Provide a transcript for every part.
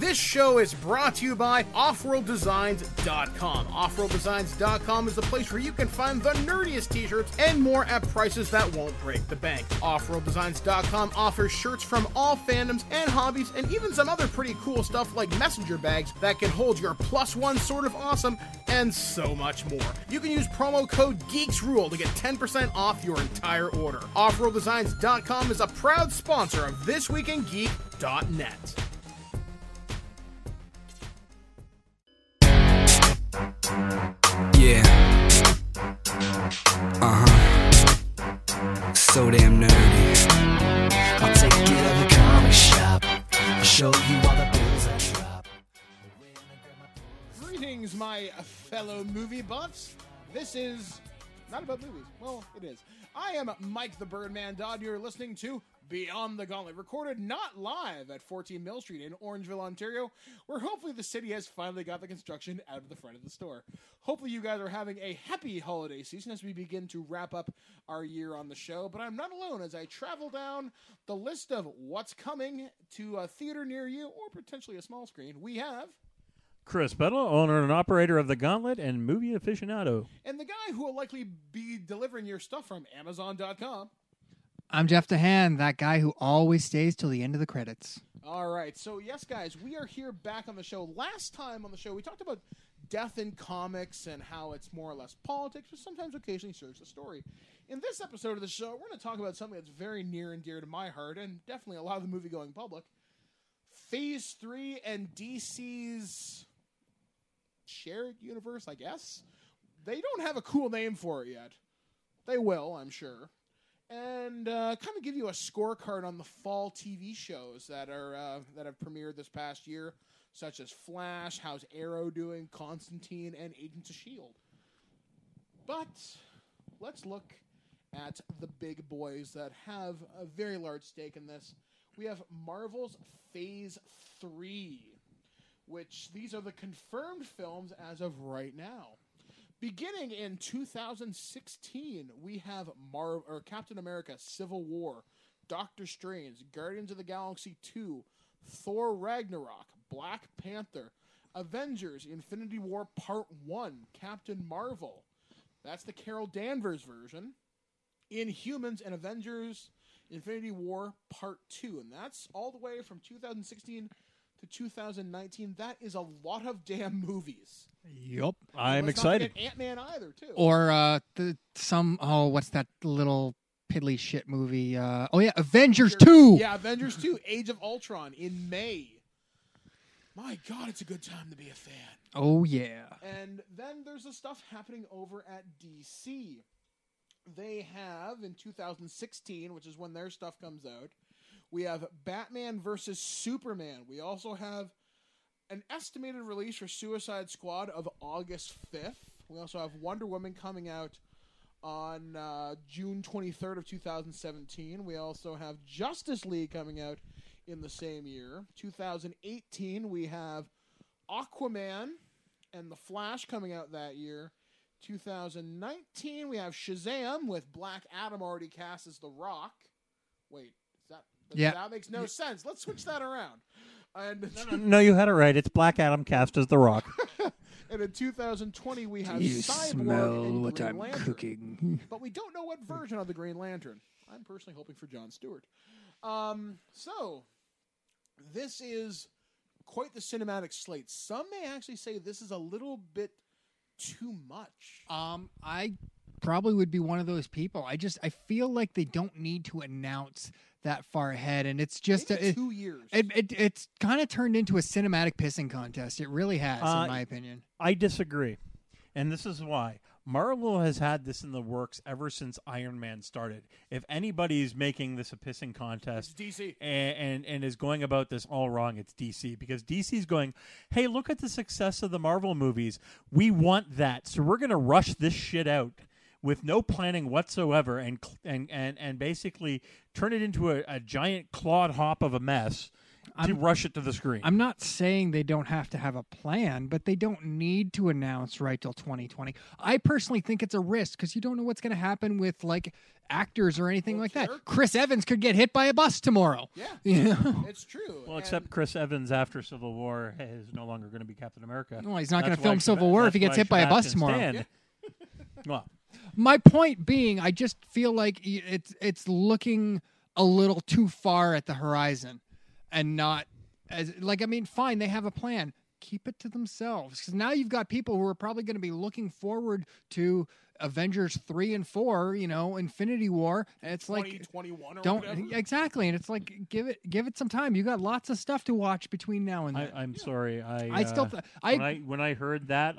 This show is brought to you by OffworldDesigns.com. OffworldDesigns.com is the place where you can find the nerdiest t-shirts and more at prices that won't break the bank. OffworldDesigns.com offers shirts from all fandoms and hobbies, and even some other pretty cool stuff like messenger bags that can hold your +1 sort of awesome, and so much more. You can use promo code GEEKSRULE to get 10% off your entire order. OffworldDesigns.com is a proud sponsor of ThisWeekInGeek.net. Yeah. So damn nerdy. I'll take you to the comic shop. I'll show you all the bills I drop. Greetings, my fellow movie buffs. This is not about movies. Well, it is. I am Mike the Birdman Dodd. You're listening to Beyond the Gauntlet, recorded not live at 14 Mill Street in Orangeville, Ontario, where hopefully the city has finally got the construction out of the front of the store. Hopefully you guys are having a happy holiday season as we begin to wrap up our year on the show, but I'm not alone as I travel down the list of what's coming to a theater near you or potentially a small screen. We have Chris Peddle, owner and operator of The Gauntlet and movie aficionado. and the guy who will likely be delivering your stuff from Amazon.com. I'm Jeff DeHaan, that guy who always stays till the end of the credits. All right, so yes, guys, we are here back on the show. Last time on the show, we talked about death in comics and how it's more or less politics, but sometimes occasionally serves a story. In this episode of the show, we're going to talk about something that's very near and dear to my heart, and definitely a lot of the movie-going public. Phase 3 and DC's shared universe, I guess. They don't have a cool name for it yet. They will, I'm sure. And kind of give you a scorecard on the fall TV shows that have premiered this past year, such as Flash, how's Arrow doing, Constantine, and Agents of S.H.I.E.L.D. But let's look at the big boys that have a very large stake in this. We have Marvel's Phase 3, which these are the confirmed films as of right now. Beginning in 2016, we have Captain America Civil War, Doctor Strange, Guardians of the Galaxy 2, Thor Ragnarok, Black Panther, Avengers Infinity War Part 1, Captain Marvel. That's the Carol Danvers version. Inhumans and Avengers Infinity War Part 2. And that's all the way from 2016 to 2019. That is a lot of damn movies. Yup. I'm Let's excited. not forget Ant-Man either, too. Or what's that little piddly shit movie? Avengers 2! Yeah, Avengers 2, Age of Ultron in May. My God, it's a good time to be a fan. Oh, yeah. And then there's the stuff happening over at DC. They have, in 2016, which is when their stuff comes out, we have Batman versus Superman. We also have an estimated release for Suicide Squad of August 5th. We also have Wonder Woman coming out on June 23rd of 2017. We also have Justice League coming out in the same year. 2018, we have Aquaman and The Flash coming out that year. 2019, we have Shazam with Black Adam already cast as The Rock. Wait, that makes no sense. Let's switch that around. And No, you had it right. It's Black Adam cast as The Rock. And in 2020, we have You Cyborg smell and what Green I'm Lantern. cooking. But we don't know what version of the Green Lantern. I'm personally hoping for Jon Stewart. So, this is quite the cinematic slate. Some may actually say this is a little bit too much. I probably would be one of those people. I feel like they don't need to announce that far ahead, and it's just Maybe 2 years. It's kind of turned into a cinematic pissing contest. It really has, in my opinion. I disagree. And this is why. Marvel has had this in the works ever since Iron Man started. If anybody's making this a pissing contest It's DC. and is going about this all wrong, it's DC. Because DC's going, hey, look at the success of the Marvel movies. We want that. So we're going to rush this shit out with no planning whatsoever and basically turn it into a giant clod hop of a mess. to rush it to the screen. I'm not saying they don't have to have a plan, but they don't need to announce right till 2020. I personally think it's a risk because you don't know what's going to happen with like actors or anything like that. Chris Evans could get hit by a bus tomorrow. Yeah, you know? it's true. Well, except Chris Evans after Civil War is no longer going to be Captain America. Well, he's not going to That's why film Civil War if he that's gets hit by why a bus Sebastian tomorrow. Stan- Yeah. Well, My point being, I just feel like it's looking a little too far at the horizon, and not as like I mean, fine, they have a plan. Keep it to themselves because now you've got people who are probably going to be looking forward to Avengers 3 and 4, you know, Infinity War. And it's like 2021 or don't whatever. exactly, and it's like give it some time. You got lots of stuff to watch between now and then. I'm sorry. I still when I heard that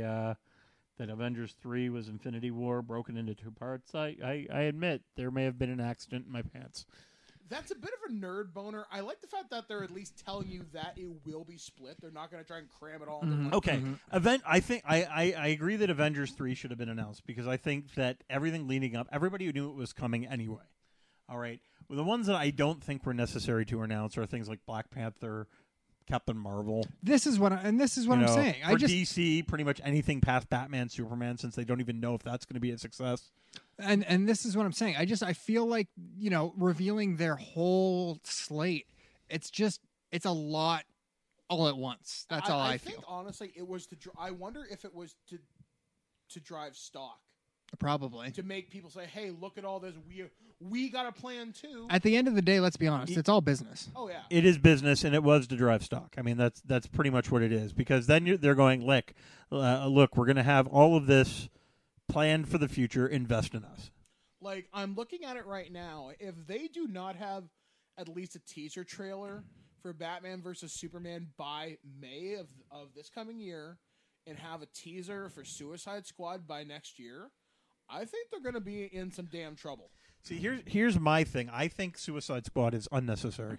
that Avengers 3 was Infinity War broken into two parts, I admit there may have been an accident in my pants. That's a bit of a nerd boner. I like the fact that they're at least telling you that it will be split. They're not going to try and cram it all into one. Okay, I think I agree that Avengers 3 should have been announced because I think that everything leading up, everybody knew it was coming anyway. All right, well, the ones that I don't think were necessary to announce are things like Black Panther, Captain Marvel. This is what I'm saying. For DC, pretty much anything past Batman, Superman, since they don't even know if that's going to be a success. And this is what I'm saying. I feel like, you know, revealing their whole slate, it's a lot all at once. That's all I think, feel. honestly, it was I wonder if it was to drive stock. Probably. To make people say, hey, look at all this. We got a plan, too. At the end of the day, let's be honest, it's all business. Oh, yeah. It is business, and it was to drive stock. I mean, that's pretty much what it is. Because then they're going, look, we're going to have all of this planned for the future. Invest in us. Like, I'm looking at it right now. If they do not have at least a teaser trailer for Batman versus Superman by May of this coming year, and have a teaser for Suicide Squad by next year, I think they're going to be in some damn trouble. See, here's my thing. I think Suicide Squad is unnecessary.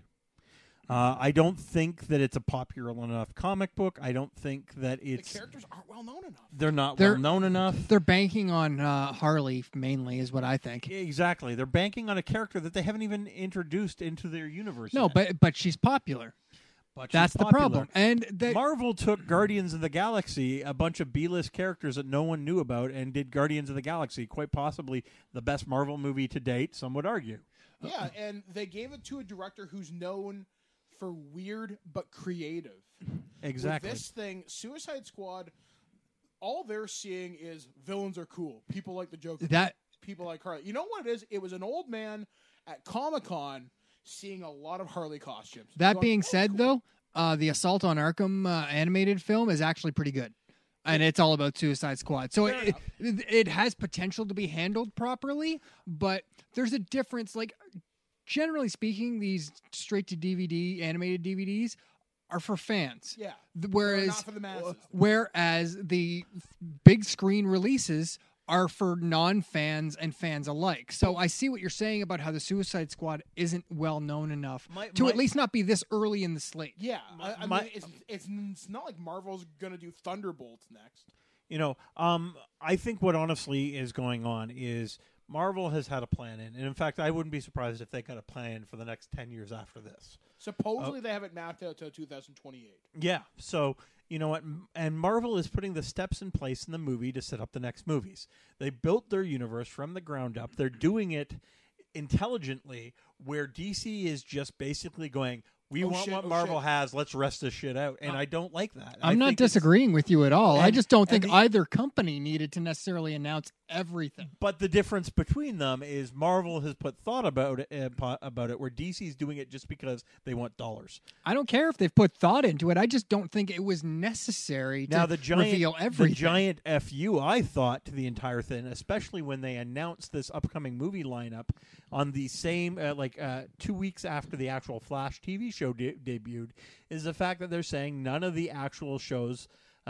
I don't think that it's a popular enough comic book. I don't think that it's... The characters aren't well known enough. They're not well known enough. They're banking on Harley mainly, is what I think. Exactly. They're banking on a character that they haven't even introduced into their universe No, yet. but she's popular. But That's she's the popular. problem. And Marvel took Guardians of the Galaxy, a bunch of B-list characters that no one knew about, and did Guardians of the Galaxy, quite possibly the best Marvel movie to date, some would argue. Yeah, and they gave it to a director who's known for weird but creative. Exactly. With this thing, Suicide Squad, all they're seeing is villains are cool. People like the Joker. People like Harley. You know what it is? It was an old man at Comic-Con seeing a lot of Harley costumes. That being said, though, the Assault on Arkham animated film is actually pretty good. And it's all about Suicide Squad. So it has potential to be handled properly, but there's a difference. Like, generally speaking, these straight-to-DVD animated DVDs are for fans. Yeah. Whereas, not for the masses. Whereas the big screen releases are for non-fans and fans alike. So I see what you're saying about how the Suicide Squad isn't well known enough to at least not be this early in the slate. Yeah, I mean, it's not like Marvel's gonna do Thunderbolts next. You know, I think what honestly is going on is Marvel has had a plan in, and in fact, I wouldn't be surprised if they got a plan for the next 10 years after this. Supposedly, they have it mapped out till 2028. Yeah, so you know what? And Marvel is putting the steps in place in the movie to set up the next movies. They built their universe from the ground up. They're doing it intelligently, where DC is just basically going, we want what Marvel has. Let's rest this shit out. And I don't like that. I'm not disagreeing with you at all. I just don't think either company needed to necessarily announce everything. But the difference between them is Marvel has put thought about it, where DC's doing it just because they want dollars. I don't care if they've put thought into it. I just don't think it was necessary to reveal everything. The giant FU, I thought, to the entire thing, especially when they announced this upcoming movie lineup on the same, 2 weeks after the actual Flash TV show debuted, is the fact that they're saying none of the actual show's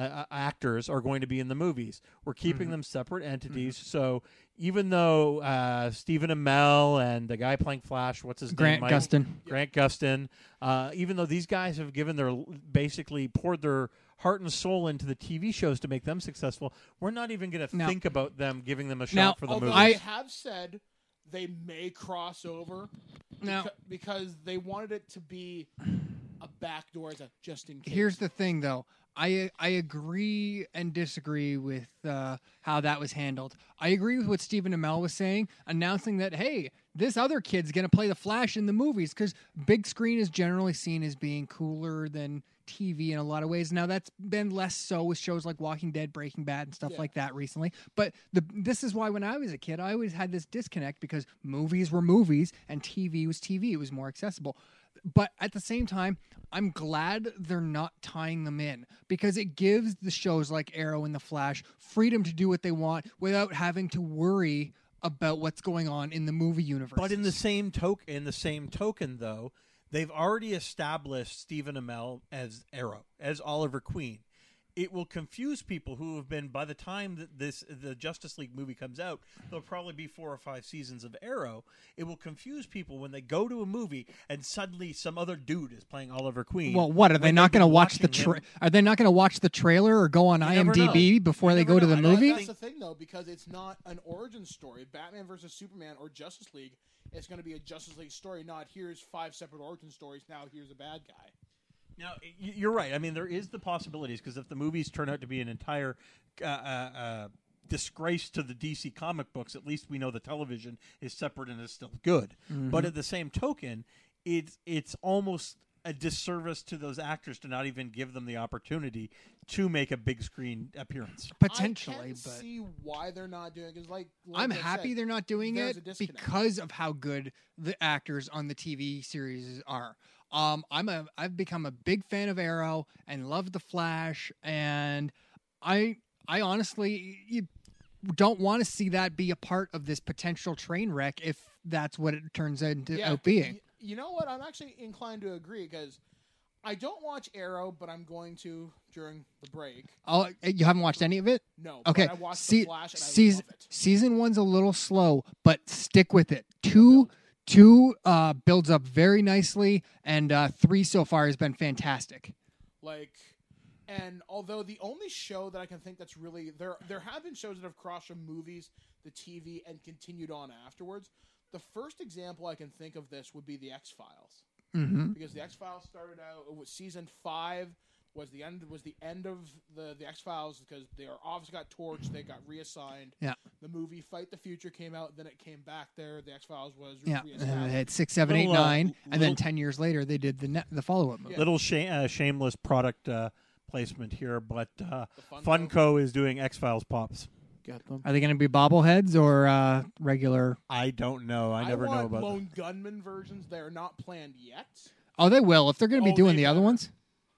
actors are going to be in the movies. We're keeping them separate entities. So even though Stephen Amell and the guy playing Flash, what's his name? Grant Gustin, even though these guys have basically poured their heart and soul into the TV shows to make them successful, we're not even going to think about them giving them a shot for the movie. I have said they may cross over because they wanted it to be a back door as a just in case. Here's the thing, though. I agree and disagree with how that was handled. I agree with what Stephen Amell was saying, announcing that, hey, this other kid's going to play the Flash in the movies, because big screen is generally seen as being cooler than TV in a lot of ways. Now, that's been less so with shows like Walking Dead, Breaking Bad, and stuff like that recently. But this is why when I was a kid, I always had this disconnect, because movies were movies and TV was TV. It was more accessible. But at the same time, I'm glad they're not tying them in, because it gives the shows like Arrow and The Flash freedom to do what they want without having to worry about what's going on in the movie universe. But in the same token, though, they've already established Stephen Amell as Arrow, as Oliver Queen. It will confuse people who have been, by the time that the Justice League movie comes out, there'll probably be 4 or 5 seasons of Arrow. It will confuse people when they go to a movie and suddenly some other dude is playing Oliver Queen. Well, what are they not going to watch Are they not going to watch the trailer or go on IMDb before they go to the movie? That's the thing, though, because it's not an origin story. Batman versus Superman or Justice League, it's going to be a Justice League story, not here's 5 separate origin stories, now here's a bad guy. Now, you're right. I mean, there is the possibilities, because if the movies turn out to be an entire disgrace to the DC comic books, at least we know the television is separate and is still good. Mm-hmm. But at the same token, it's almost a disservice to those actors to not even give them the opportunity to make a big screen appearance. Potentially, I can but see why they're not doing it. Like I'm I happy said, they're not doing it disconnect. because of how good the actors on the TV series are. I've become a big fan of Arrow and love the Flash, and I honestly don't want to see that be a part of this potential train wreck if that's what it turns out being. You know what? I'm actually inclined to agree, because I don't watch Arrow, but I'm going to during the break. Oh, you haven't watched any of it? No. Okay. But I watched the Flash, and I love it. Season 1's a little slow, but stick with it. Two builds up very nicely, and 3 so far has been fantastic. And although the only show that I can think that's really there have been shows that have crossed from movies, the TV, and continued on afterwards. The first example I can think of this would be the X-Files, because the X-Files started out with season 5 was the end of the X-Files, because they obviously got torched, they got reassigned. Yeah. The movie Fight the Future came out, then it came back there. The X-Files was reestablished. They had 6, 7, 8, 9, and then 10 years later they did the follow-up movie. Little shameless product placement here, but Funko is doing X-Files pops. Get them. Are they going to be bobbleheads or regular? I don't know. I never know about Lone Gunman versions. They're not planned yet. Oh, they will if they're going to be doing the other ones.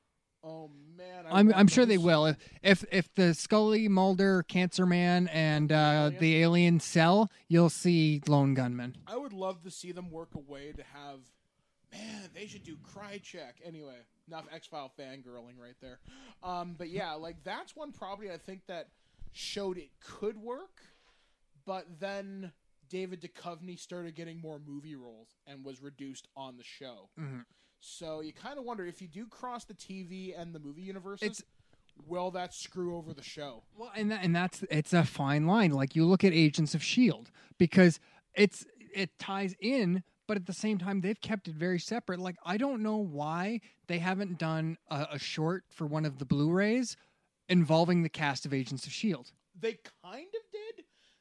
Oh man, I'm sure they will. If the Scully, Mulder, Cancer Man, and the Alien Cell, you'll see Lone Gunman. I would love to see them work a way to have. Man, they should do Krychek. Anyway, enough X-File fangirling right there. But yeah, that's one property I think that showed it could work, but then David Duchovny started getting more movie roles and was reduced on the show. Mm-hmm. So you kind of wonder, if you do cross the TV and the movie universes, will that screw over the show? Well, it's a fine line. Like, you look at Agents of S.H.I.E.L.D., because it ties in, but at the same time they've kept it very separate. Like, I don't know why they haven't done a short for one of the Blu-rays involving the cast of Agents of S.H.I.E.L.D. They kind of did.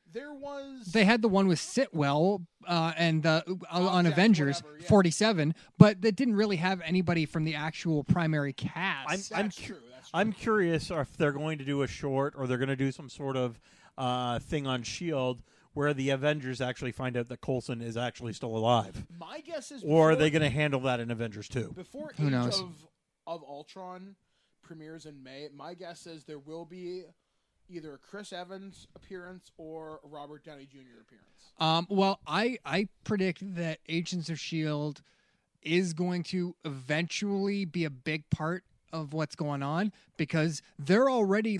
They had the one with Sitwell and on Avengers 47, but that didn't really have anybody from the actual primary cast. That's true. I'm curious if they're going to do a short, or they're going to do some sort of thing on S.H.I.E.L.D. where the Avengers actually find out that Coulson is actually still alive. My guess is, or are they going to handle that in Avengers 2? Before Who knows? of Ultron premieres in May, my guess is there will be either a Chris Evans appearance or a Robert Downey Jr. appearance. Well, I predict that Agents of S.H.I.E.L.D. is going to eventually be a big part of what's going on, because they're already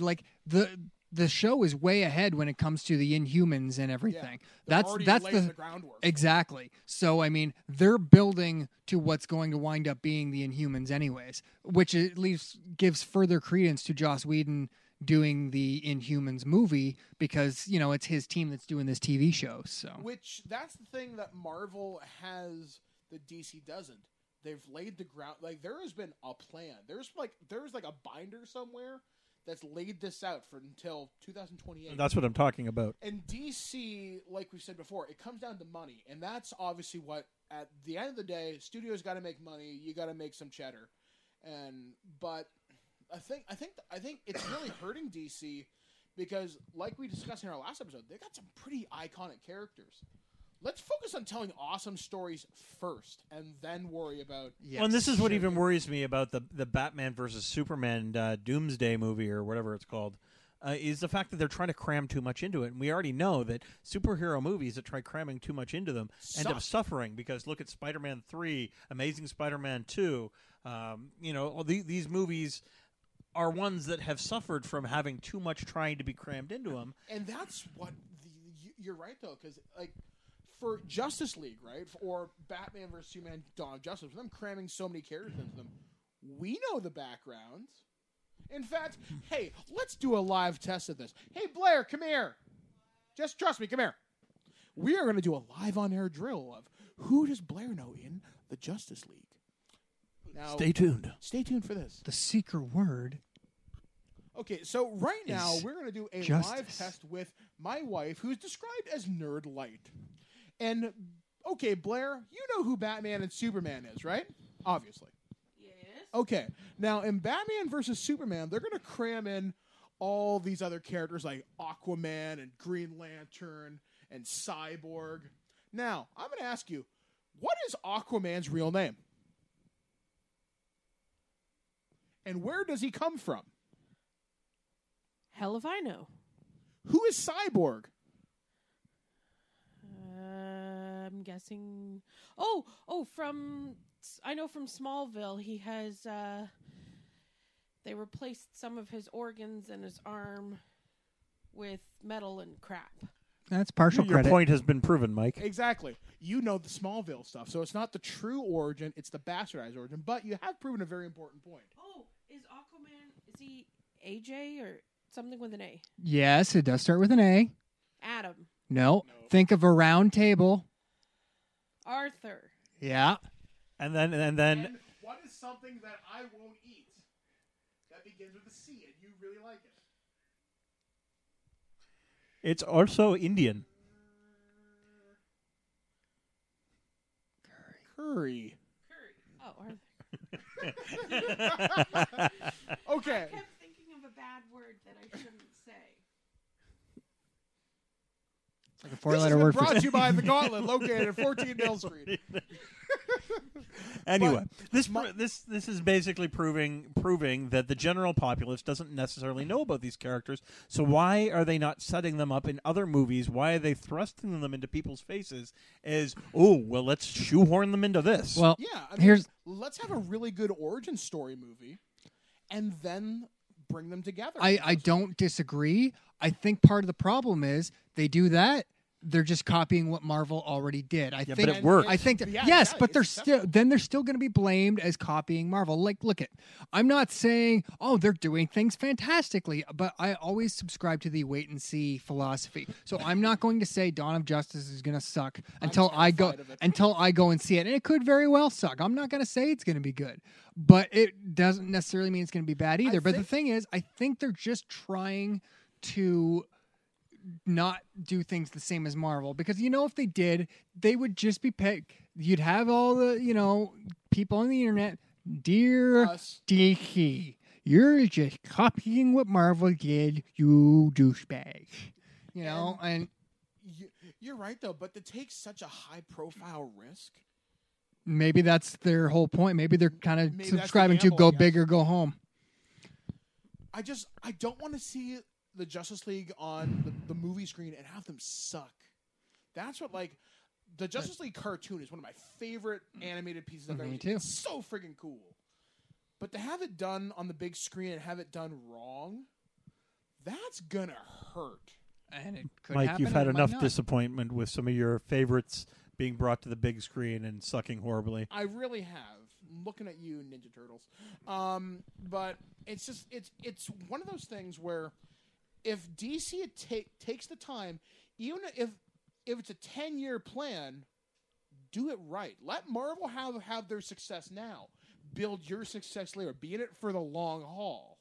the show is way ahead when it comes to the Inhumans and everything. Yeah, that's the groundwork. Exactly. So I mean, they're building to what's going to wind up being the Inhumans anyways, which at least gives further credence to Joss Whedon doing the Inhumans movie, because it's his team that's doing this TV show. So that's the thing that Marvel has that DC doesn't. they've laid the ground. Like there has been a plan. There's like a binder somewhere that's laid this out for until 2028. That's what I'm talking about. And DC, like we said before, it comes down to money, and that's obviously what at the end of the day, studios got to make money. You got to make some cheddar, but I think it's really hurting DC because, like we discussed in our last episode, they got some pretty iconic characters. Let's focus on telling awesome stories first, and then worry about. Yes. Well, and this is what even worries me about the Batman versus Superman Doomsday movie or whatever it's called, is the fact that they're trying to cram too much into it. And we already know that superhero movies that try cramming too much into them end up suffering because look at Spider-Man 3, Amazing Spider-Man 2. These movies are ones that have suffered from having too much trying to be crammed into them. And that's what you're right though, because like. For Justice League, right, or Batman vs. Superman, Dawn of Justice, for them cramming so many characters into them, we know the backgrounds. In fact, hey, let's do a live test of this. Hey, Blair, come here. Just trust me, come here. We are going to do a live on-air drill of who does Blair know in the Justice League. Now, Stay tuned. Stay tuned for this. The secret word. Okay, so right now we're going to do a live test with my wife, who's described as Nerd Light. And, okay, Blair, you know who Batman and Superman is, right? Obviously. Yes. Okay. Now, in Batman versus Superman, they're going to cram in all these other characters like Aquaman and Green Lantern and Cyborg. Now, I'm going to ask you, what is Aquaman's real name? And where does he come from? Hell if I know. Who is Cyborg? I'm guessing. I know from Smallville, he has. They replaced some of his organs and his arm with metal and crap. That's partial Your credit. point has been proven, Mike. Exactly. You know the Smallville stuff, so it's not the true origin, it's the bastardized origin, but you have proven a very important point. Oh, is Aquaman, is he AJ or something with an A? Yes, it does start with an A. Adam. No. Think of a round table. Arthur. Yeah. And then And what is something that I won't eat that begins with a C and you really like it? it's also Indian. Curry. Oh, Arthur. Okay. I kept thinking of a bad word that I shouldn't say. It's like a This has four-letter been word for brought to you by The Gauntlet, located at 14 Mill Street. Anyway, this is basically proving that the general populace doesn't necessarily know about these characters. So why are they not setting them up in other movies? Why are they thrusting them into people's faces as, let's shoehorn them into this? Well, Yeah, I mean, here's let's have a really good origin story movie and then bring them together. I don't disagree. I think part of the problem is they do that. They're just copying what Marvel already did. I think but it works. I think that, Yeah, yes, exactly. but they're It's still then they're still going to be blamed as copying Marvel. Like, look at, I'm not saying they're doing things fantastically, but I always subscribe to the wait and see philosophy. So I'm not going to say Dawn of Justice is going to suck until I go and see it, and it could very well suck. I'm not going to say it's going to be good, but it doesn't necessarily mean it's going to be bad either. But the thing is, I think they're just trying to not do things the same as Marvel, because if they did, they would just be you'd have all the people on the internet, dear Us. DC, you're just copying what Marvel did, you douchebag. And You're right, though, but to take such a high-profile risk, maybe that's their whole point. Maybe they're kind of Maybe that's the subscribing to gamble, go I guess. big or go home. I don't want to see the Justice League on the movie screen and have them suck. That's what, the Justice League cartoon is one of my favorite animated pieces I've ever Me seen. too. It's so freaking cool. But to have it done on the big screen and have it done wrong, that's gonna hurt. And it could Mike, happen, you've had and it might enough not. disappointment with some of your favorites being brought to the big screen and sucking horribly. I really have. I'm looking at you, Ninja Turtles. But it's just it's one of those things where if DC takes the time, even if it's a 10-year plan, do it right. Let Marvel have their success now. Build your success later. Be in it for the long haul.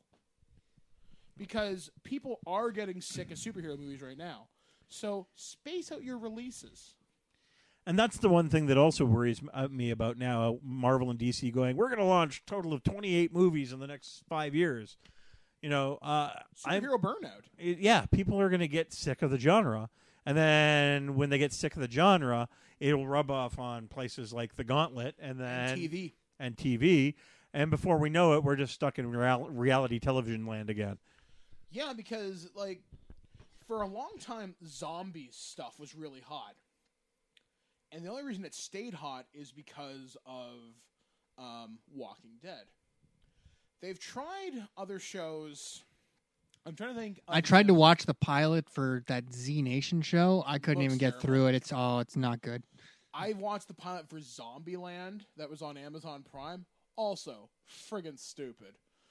Because people are getting sick of superhero movies right now. So space out your releases. And that's the one thing that also worries me about now, Marvel and DC going, we're going to launch a total of 28 movies in the next 5 years. Superhero burnout. Yeah, people are going to get sick of the genre. And then when they get sick of the genre, it'll rub off on places like The Gauntlet and TV. And TV. And before we know it, we're just stuck in reality television land again. Yeah, because, like, for a long time, zombie stuff was really hot. And the only reason it stayed hot is because of Walking Dead. They've tried other shows. I'm trying to think. I tried to watch the pilot for that Z Nation show. I couldn't Looks even get terrible. through it. It's not good. I watched the pilot for Zombieland that was on Amazon Prime. Also, friggin' stupid.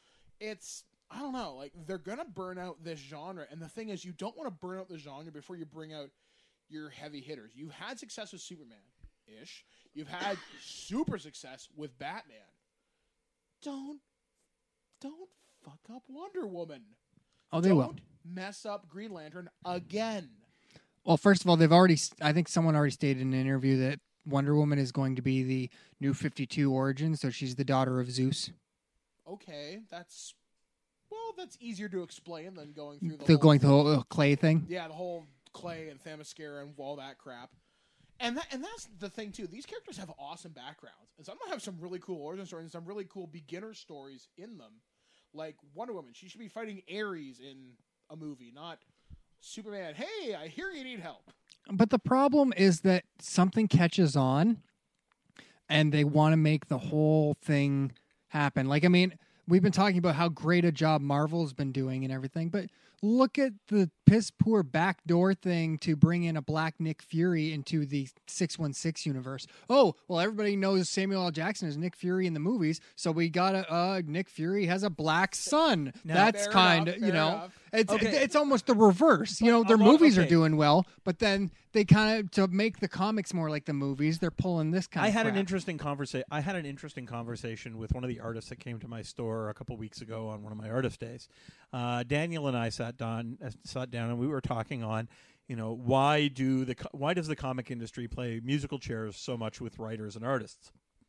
I don't know, like, they're going to burn out this genre. And the thing is, you don't want to burn out the genre before you bring out your heavy hitters. You've had success with Superman-ish. You've had super success with Batman. Don't fuck up Wonder Woman. Oh, they will. Don't mess up Green Lantern again. Well, first of all, I think someone already stated in an interview that Wonder Woman is going to be the new 52 origin, so she's the daughter of Zeus. Okay, that's easier to explain than going through the Going through the whole clay thing. Yeah, the whole Clay and Themyscira and all that crap. And that's the thing, too. These characters have awesome backgrounds. And some of them have some really cool origin stories and some really cool beginner stories in them. Like Wonder Woman. She should be fighting Ares in a movie, not Superman. Hey, I hear you need help. But the problem is that something catches on and they want to make the whole thing happen. Like, I mean, we've been talking about how great a job Marvel's been doing and everything, but look at the piss poor backdoor thing to bring in a black Nick Fury into the 616 universe. Oh, well, everybody knows Samuel L. Jackson is Nick Fury in the movies, so we got Nick Fury has a black son. That's kind of, it's almost the reverse. Their movies are doing well, but then they kind of, to make the comics more like the movies, they're pulling this kind of crap. an interesting conversation with one of the artists that came to my store a couple weeks ago on one of my artist days. Daniel and I sat down and we were talking on, why does the comic industry play musical chairs so much with writers and artists?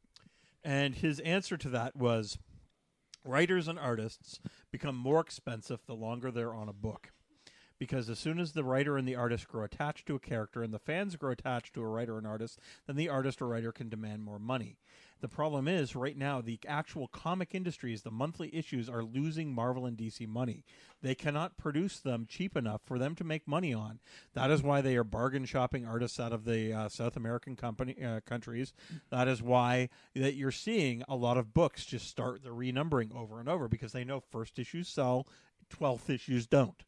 And his answer to that was, writers and artists become more expensive the longer they're on a book. Because as soon as the writer and the artist grow attached to a character and the fans grow attached to a writer and artist, then the artist or writer can demand more money. The problem is, right now, the actual comic industries, the monthly issues, are losing Marvel and DC money. They cannot produce them cheap enough for them to make money on. That is why they are bargain shopping artists out of the South American countries. That is why that you're seeing a lot of books just start the renumbering over and over, because they know first issues sell, 12th issues don't.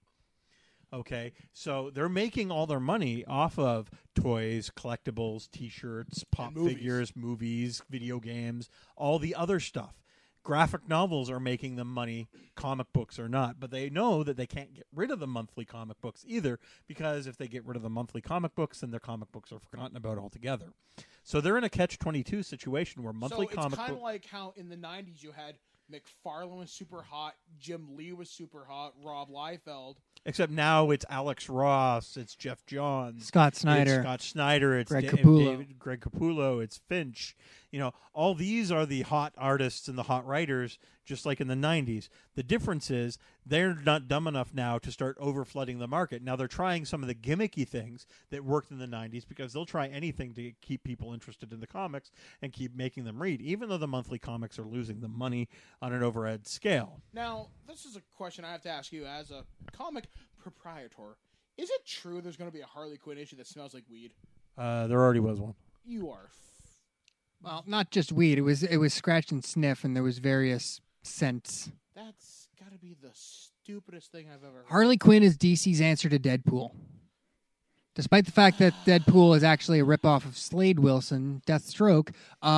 Okay, so they're making all their money off of toys, collectibles, T-shirts, pop figures, movies, video games, all the other stuff. Graphic novels are making them money, comic books are not. But they know that they can't get rid of the monthly comic books either, because if they get rid of the monthly comic books, then their comic books are forgotten about altogether. So they're in a catch-22 situation where monthly comic books... So it's kind of like how in the 90s you had McFarlane was super hot, Jim Lee was super hot, Rob Liefeld... Except now it's Alex Ross, it's Jeff Johns, Scott Snyder, it's Greg Capullo. Greg Capullo, it's Finch. All these are the hot artists and the hot writers, just like in the 90s. The difference is they're not dumb enough now to start overflooding the market. Now they're trying some of the gimmicky things that worked in the 90s, because they'll try anything to keep people interested in the comics and keep making them read, even though the monthly comics are losing the money on an overhead scale. Now, this is a question I have to ask you as a comic proprietor. Is it true there's going to be a Harley Quinn issue that smells like weed? There already was one. You are... Well, not just weed. It was scratch and sniff, and there was various scents. That's got to be the stupidest thing I've ever heard. Harley Quinn is DC's answer to Deadpool. Despite the fact that Deadpool is actually a ripoff of Slade Wilson, Deathstroke,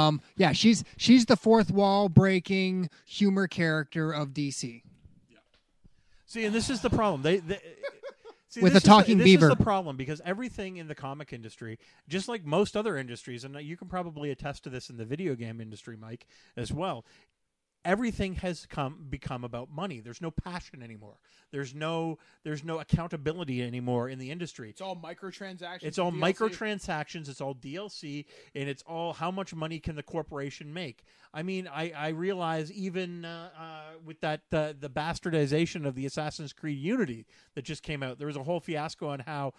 she's the fourth wall breaking humor character of DC. See, and this is the problem. See, with this a talking this beaver. is the problem, because everything in the comic industry, just like most other industries, and you can probably attest to this in the video game industry, Mike, as well. Everything has become about money. There's no passion anymore. There's no accountability anymore in the industry. It's all microtransactions. It's all DLC. microtransactions. It's all DLC, and it's all how much money can the corporation make. I mean, I realize even with that the bastardization of the Assassin's Creed Unity that just came out, there was a whole fiasco on how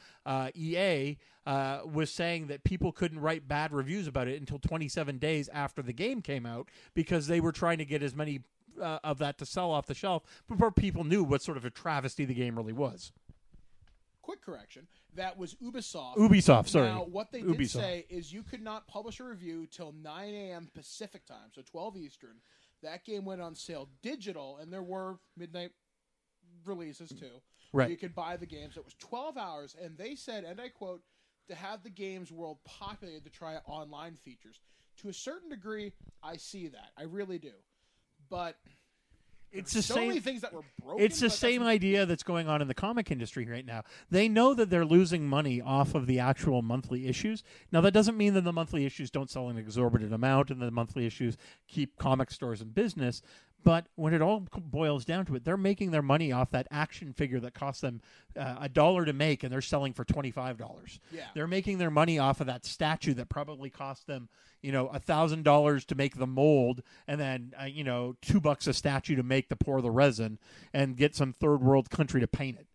EA was saying that people couldn't write bad reviews about it until 27 days after the game came out because they were trying to get as many of that to sell off the shelf before people knew what sort of a travesty the game really was. Quick correction. That was Ubisoft. Ubisoft, sorry. Now, what they did Ubisoft. say is you could not publish a review till 9 a.m. Pacific time, so 12 Eastern. That game went on sale digital, and there were midnight releases too. Right. You could buy the games. It was 12 hours, and they said, and I quote, to have the game's world populated to try online features. To a certain degree, I see that. I really do. But It's the there's so same. many things that were broken. It's the but same that's- idea that's going on in the comic industry right now. They know that they're losing money off of the actual monthly issues. Now, that doesn't mean that the monthly issues don't sell an exorbitant amount and the monthly issues keep comic stores in business. But when it all boils down to it, they're making their money off that action figure that costs them $1 to make, and they're selling for $25. Yeah. They're making their money off of that statue that probably cost them, $1,000 to make the mold, and then $2 a statue to make pour the resin, and get some third world country to paint it.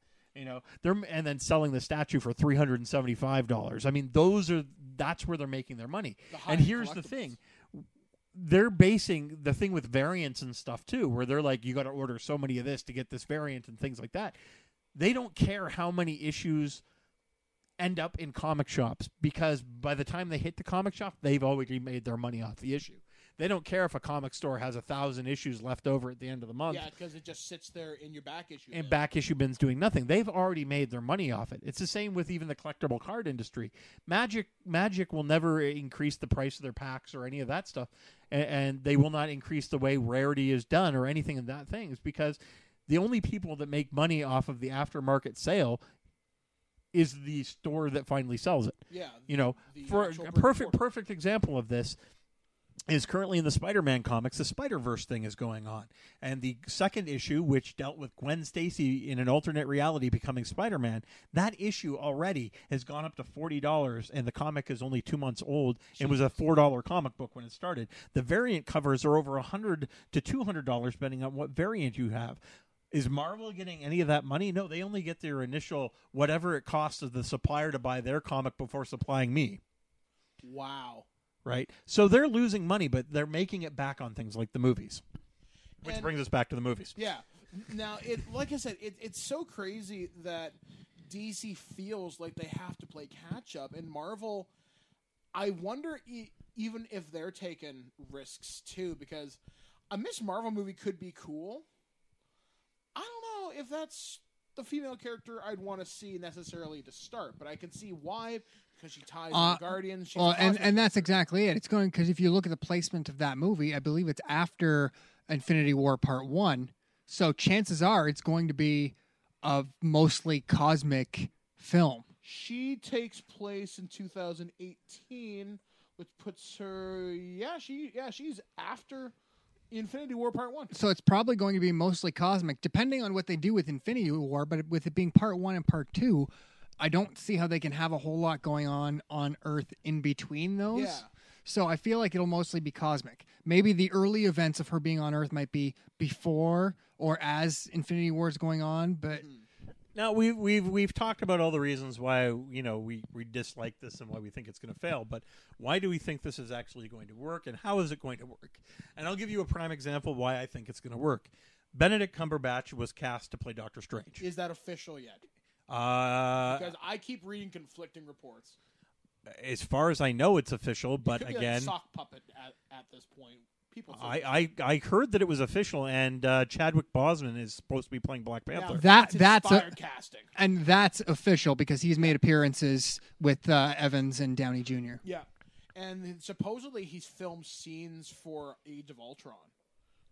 And then selling the statue for $375. I mean, that's where they're making their money. And here's the thing. They're basing the thing with variants and stuff too, where they're like, you got to order so many of this to get this variant and things like that. They don't care how many issues end up in comic shops, because by the time they hit the comic shop, they've already made their money off the issue. They don't care if a comic store has 1,000 issues left over at the end of the month. Yeah, because it just sits there in your back issue. And bin. back issue bins doing nothing. They've already made their money off it. It's the same with even the collectible card industry. Magic will never increase the price of their packs or any of that stuff, and they will not increase the way rarity is done or anything of that things, because the only people that make money off of the aftermarket sale is the store that finally sells it. Yeah. For actual a brick and mortar. perfect example of this is currently in the Spider-Man comics, the Spider-Verse thing is going on. And the second issue, which dealt with Gwen Stacy in an alternate reality becoming Spider-Man, that issue already has gone up to $40, and the comic is only 2 months old. It was a $4 comic book when it started. The variant covers are over $100 to $200, depending on what variant you have. Is Marvel getting any of that money? No, they only get their initial whatever it costs of the supplier to buy their comic before supplying me. Wow. Right? So they're losing money, but they're making it back on things like the movies. Which And- brings us back to the movies. Yeah. Now, like I said, it's so crazy that DC feels like they have to play catch up, and Marvel, I wonder even if they're taking risks too, because a Miss Marvel movie could be cool. I don't know if that's the female character I'd want to see necessarily to start, but I can see why, because she ties in the Guardians. She's Well, a cosmic and that's character. exactly it. It's going because if you look at the placement of that movie, I believe it's after Infinity War Part 1. So chances are it's going to be a mostly cosmic film. She takes place in 2018, which puts her. She's after Infinity War Part 1. So it's probably going to be mostly cosmic, depending on what they do with Infinity War. But with it being Part 1 and Part 2, I don't see how they can have a whole lot going on Earth in between those. Yeah. So I feel like it'll mostly be cosmic. Maybe the early events of her being on Earth might be before or as Infinity War is going on, but Now we've talked about all the reasons why we dislike this and why we think it's going to fail, but why do we think this is actually going to work, and how is it going to work? And I'll give you a prime example of why I think it's going to work. Benedict Cumberbatch was cast to play Doctor Strange. Is that official yet? Because I keep reading conflicting reports. As far as I know, it's official, It but could be again, like a sock puppet at this point. People think I heard that it was official, and Chadwick Boseman is supposed to be playing Black Panther. now, that's inspired casting. and that's official because he's made appearances with Evans and Downey Jr. Yeah, and supposedly he's filmed scenes for Age of Ultron,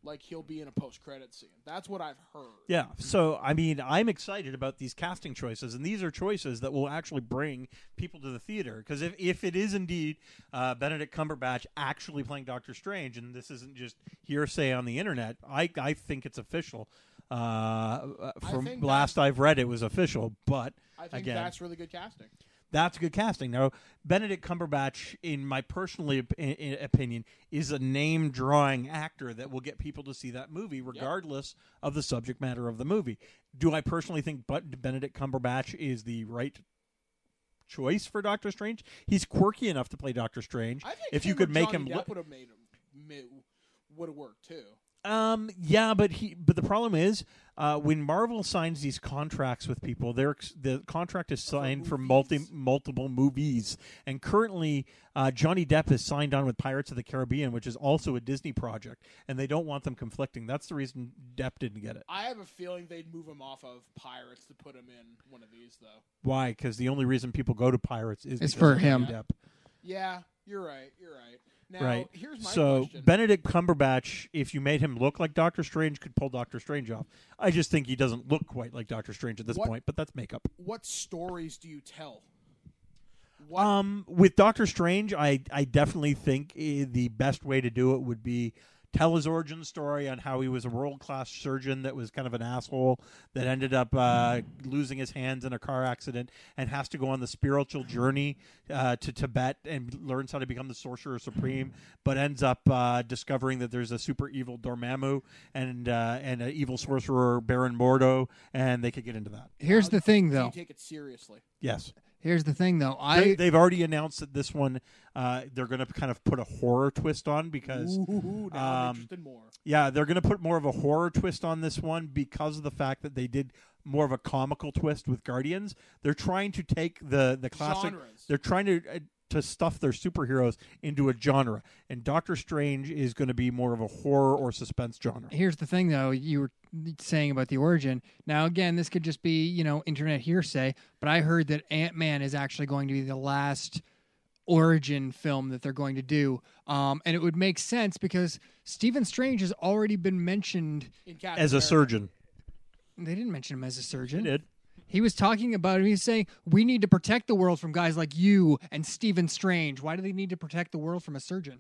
like he'll be in a post-credit scene. That's what I've heard. Yeah, so I mean, I'm excited about these casting choices, and these are choices that will actually bring people to the theater. Because if it is indeed Benedict Cumberbatch actually playing Doctor Strange, and this isn't just hearsay on the internet, I think it's official. From last I've read, it was official. But I think again, that's really good casting. that's good casting. Now, Benedict Cumberbatch, in my personal opinion, is a name-drawing actor that will get people to see that movie regardless of the subject matter of the movie. Do I personally think Benedict Cumberbatch is the right choice for Doctor Strange? He's quirky enough to play Doctor Strange. I think if you could make Johnny him Depp would have made him would have worked too. Yeah, but the problem is when Marvel signs these contracts with people, the contract is signed for multiple movies, and currently Johnny Depp is signed on with Pirates of the Caribbean, which is also a Disney project, and they don't want them conflicting. That's the reason Depp didn't get it. I have a feeling they'd move him off of Pirates to put him in one of these, though. Why? Because the only reason people go to Pirates is It's because for of him. Johnny Depp. Yeah, you're right. You're right. Now, Right. here's my So question. Benedict Cumberbatch, if you made him look like Doctor Strange, could pull Doctor Strange off. I just think he doesn't look quite like Doctor Strange at this point, but that's makeup. What stories do you tell? With Doctor Strange, I definitely think the best way to do it would be tell his origin story on how he was a world-class surgeon that was kind of an asshole that ended up losing his hands in a car accident and has to go on the spiritual journey to Tibet and learns how to become the Sorcerer Supreme, but ends up discovering that there's a super evil Dormammu and an evil sorcerer Baron Mordo, and they could get into that. Here's the thing, Do though. you take it seriously? Yes. Here's the thing, though. They've already announced that this one they're going to kind of put a horror twist on because Ooh, now I'm interested more. yeah, they're going to put more of a horror twist on this one because of the fact that they did more of a comical twist with Guardians. They're trying to take the classic. Genres. They're trying to stuff their superheroes into a genre, and Doctor Strange is going to be more of a horror or suspense genre. Here's the thing, though. You were saying about the origin. Now, again, this could just be, internet hearsay, but I heard that Ant-Man is actually going to be the last origin film that they're going to do. And it would make sense because Stephen Strange has already been mentioned In Captain As a America. surgeon, They didn't mention him as a surgeon. they did. He was talking about it. He's saying, we need to protect the world from guys like you and Stephen Strange. Why do they need to protect the world from a surgeon?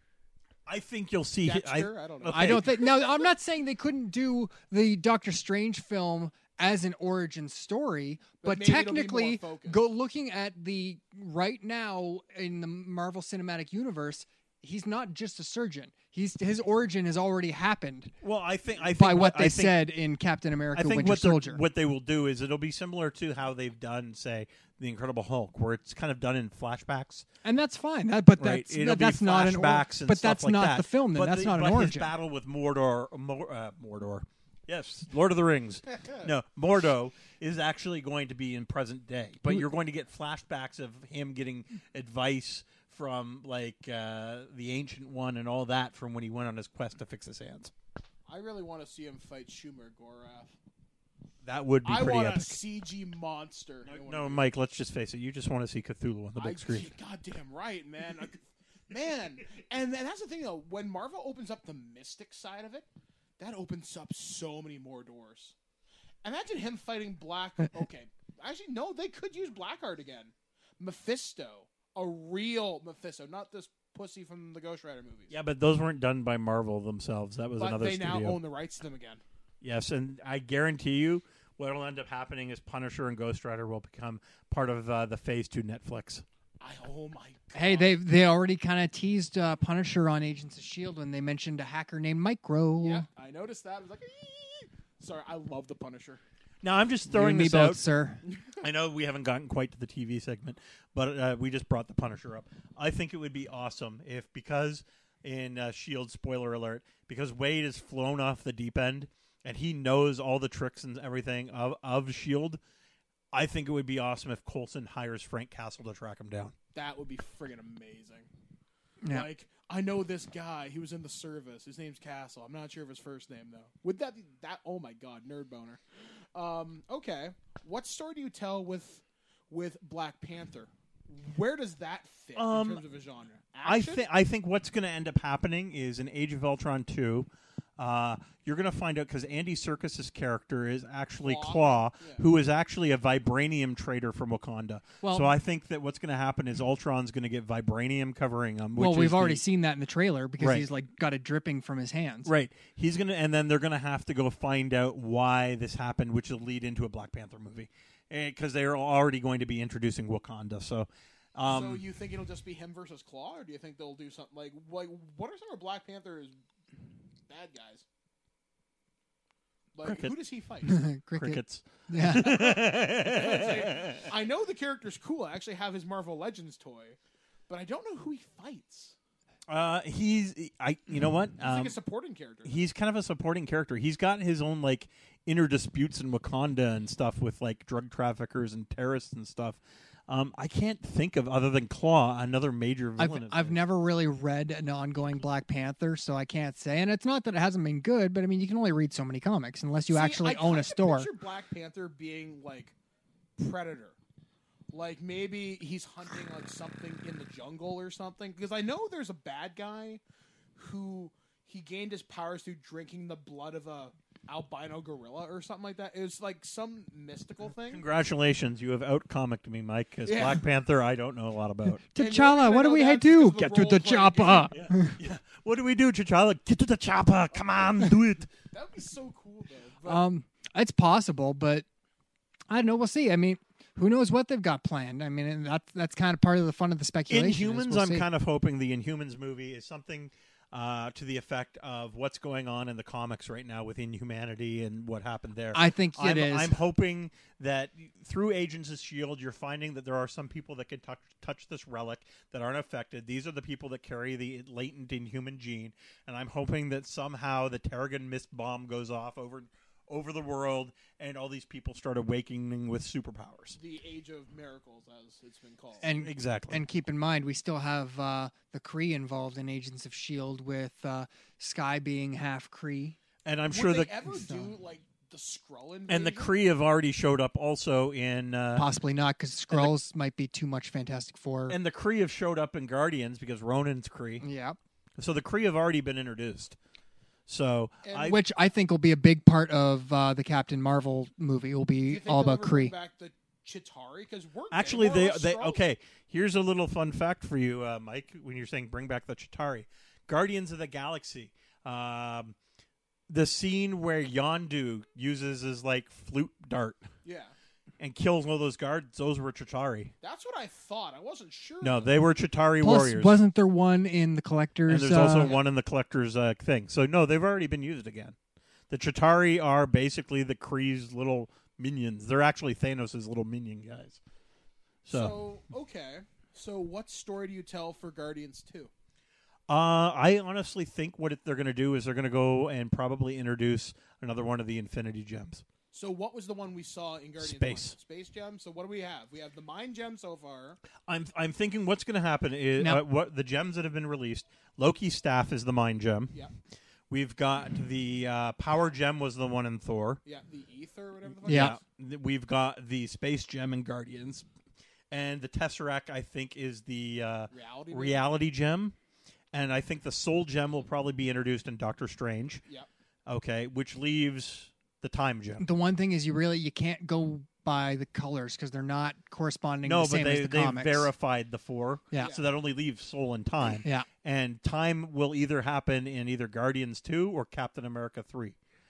I think you'll see. Dexter? I don't know. Okay. I don't think. Now, I'm not saying they couldn't do the Doctor Strange film as an origin story, But but maybe it'll be technically, more focused. go looking at the right now in the Marvel Cinematic Universe, he's not just a surgeon. His origin has already happened Well, I think by what they I think- said in Captain America: I think Winter Soldier. what they will do is it'll be similar to how they've done, say, the Incredible Hulk, where it's kind of done in flashbacks. And that's fine. But Right? that's It'll that's be not an flashbacks and but stuff that's like not that. the film. Then But that's not an but origin. his battle with Mordor. Yes, Lord of the Rings. No, Mordo is actually going to be in present day, but you're going to get flashbacks of him getting advice from the Ancient One and all that from when he went on his quest to fix his hands. I really want to see him fight Schumer Gorath. That would be I pretty want epic. a CG monster. No, Mike, let's just face it. You just want to see Cthulhu on the big screen. Goddamn right, man. Man, and that's the thing though. When Marvel opens up the mystic side of it, that opens up so many more doors. Imagine him fighting Black. Okay, actually, no, they could use Blackheart again. Mephisto, a real Mephisto, not this pussy from the Ghost Rider movies. Yeah, but those weren't done by Marvel themselves. That was but another they studio. now own the rights to them again. Yes, and I guarantee you what will end up happening is Punisher and Ghost Rider will become part of the Phase 2 Netflix. Oh my god. Hey, they already kind of teased Punisher on Agents of S.H.I.E.L.D. when they mentioned a hacker named Micro. Yeah, I noticed that. I was like, "Eee." Sorry, I love the Punisher. Now, I'm just You throwing and me this both, out. sir. I know we haven't gotten quite to the TV segment, but we just brought the Punisher up. I think it would be awesome if, because in S.H.I.E.L.D., spoiler alert, because Wade has flown off the deep end and he knows all the tricks and everything of S.H.I.E.L.D., I think it would be awesome if Coulson hires Frank Castle to track him down. That would be friggin' amazing. Yeah. Like, I know this guy. He was in the service. His name's Castle. I'm not sure of his first name, though. Would that be that? Oh, my God. Nerd boner. Okay. What story do you tell with Black Panther? Where does that fit in terms of a genre? Action? I think what's going to end up happening is in Age of Ultron 2, You're going to find out because Andy Serkis's character is actually Claw. Claw, Yeah. who is actually a vibranium trader from Wakanda. Well- So I think that what's going to happen is Ultron's going to get vibranium covering him. Which Well, we've is already the- seen that in the trailer because Right. he's like got it dripping from his hands. Right. He's going to, and then they're going to have to go find out why this happened, which will lead into a Black Panther movie. Because they are already going to be introducing Wakanda. So So you think it'll just be him versus Claw, or do you think they'll do something like what are some of Black Panther's bad guys? Like Cricket. who does he fight? crickets. Yeah. I know the character's cool. I actually have his Marvel Legends toy, but I don't know who he fights. You know what? He's like a supporting character. He's kind of a supporting character. He's got his own like inner disputes in Wakanda and stuff with like drug traffickers and terrorists and stuff. I can't think of other than Claw another major villain. I've never really read an ongoing Black Panther, so I can't say. And it's not that it hasn't been good, but I mean, you can only read so many comics unless you actually I own kinda a store. Picture Black Panther being like Predator. Like maybe he's hunting like something in the jungle or something. Because I know there's a bad guy who he gained his powers through drinking the blood of a albino gorilla or something like that. It was like some mystical thing. Congratulations, you have out-comicked me, Mike. Because Yeah. Black Panther, I don't know a lot about. T'Challa, what do we have do? Get to the chopper. Yeah. What do we do, T'Challa? Get to the chopper. Come on, do it. That would be so cool though. But It's possible, but I don't know. We'll see. I mean, who knows what they've got planned? I mean, and that's kind of part of the fun of the speculation. is Inhumans, we'll I'm see. kind of hoping the Inhumans movie is something to the effect of what's going on in the comics right now with Inhumanity and what happened there. I think it is. I'm hoping that through Agents of S.H.I.E.L.D., you're finding that there are some people that can touch this relic that aren't affected. These are the people that carry the latent Inhuman gene, and I'm hoping that somehow the Terrigen Mist bomb goes off over the world, and all these people start awakening with superpowers. the Age of Miracles, as it's been called. And Exactly. And keep in mind, we still have the Kree involved in Agents of S.H.I.E.L.D. with Sky being half Kree. And I'm would sure they that ever do like the Skrull invasion? and the Kree have already showed up also in Possibly not, because Skrulls might be too much Fantastic Four. and the Kree have showed up in Guardians because Ronan's Kree. yeah. So the Kree have already been introduced. So And Which I think will be a big part of the Captain Marvel movie. Will Do you be think all they'll about ever bring Kree. back the Chitauri? Because actually, they they okay. Here's a little fun fact for you, Mike. When you're saying bring back the Chitauri, Guardians of the Galaxy, the scene where Yondu uses his like flute dart Yeah, and kills all those guards, those were Chitauri. that's what I thought. I wasn't sure. No, they were Chitauri Plus, warriors. wasn't there one in the Collector's? And there's also one in the Collector's thing. So, no, they've already been used again. The Chitauri are basically the Kree's little minions. They're actually Thanos' little minion guys. So, okay. So what story do you tell for Guardians 2? I honestly think what they're going to do is they're going to go and probably introduce another one of the Infinity Gems. So what was the one we saw in Guardians Space. 1? Space Gem? So what do we have? We have the Mind Gem so far. I'm thinking what's going to happen is Now- what the gems that have been released. Loki's staff is the Mind Gem. Yeah. We've got the Power Gem was the one in Thor. Yeah, the Ether or whatever the fuck Yeah. it is. We've got the Space Gem in Guardians. And the Tesseract, I think, is the Reality. Reality Gem. And I think the Soul Gem will probably be introduced in Doctor Strange. Yeah. Okay, which leaves the Time Gem. The one thing is, you can't go by the colors because they're not corresponding No, the but same as the they comics. verified the 4. Yeah. So that only leaves Soul and Time. Yeah. And Time will either happen in either Guardians 2 or Captain America 3.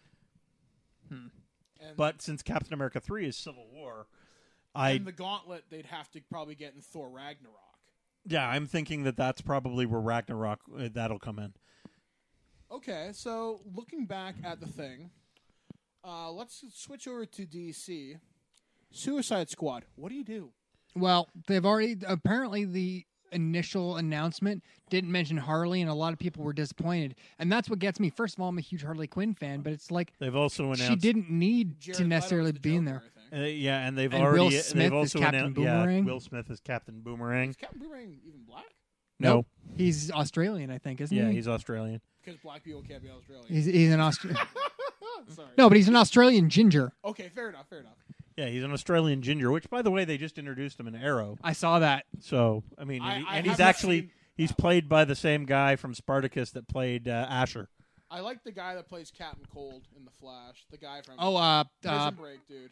And, But since Captain America 3 is Civil War, and the Gauntlet they'd have to probably get in Thor Ragnarok. yeah, I'm thinking that that's probably where Ragnarok that'll come in. Okay, so looking back at the thing, let's switch over to DC. Suicide Squad. What do you do? Well, they've already apparently the initial announcement didn't mention Harley, and a lot of people were disappointed. And that's what gets me. First of all, I'm a huge Harley Quinn fan, but it's like They've also announced she didn't need Jared to Leto necessarily is the be in Joker, there. I think. yeah, and they've And already Will Smith they've is also Captain announced Boomerang? Will Smith is Captain Boomerang. Is Captain Boomerang even black? No, He's Australian, I think, isn't yeah, he? he's Australian. Because black people can't be Australian. He's an Australian. Sorry. No, but he's an Australian ginger. Okay, fair enough, fair enough. Yeah, he's an Australian ginger. Which, by the way, they just introduced him in Arrow. I saw that. So I mean, I and he's haven't actually seen- he's played by the same guy from Spartacus that played Asher. I like the guy that plays Captain Cold in The Flash. The guy from Oh, Prison Break, dude.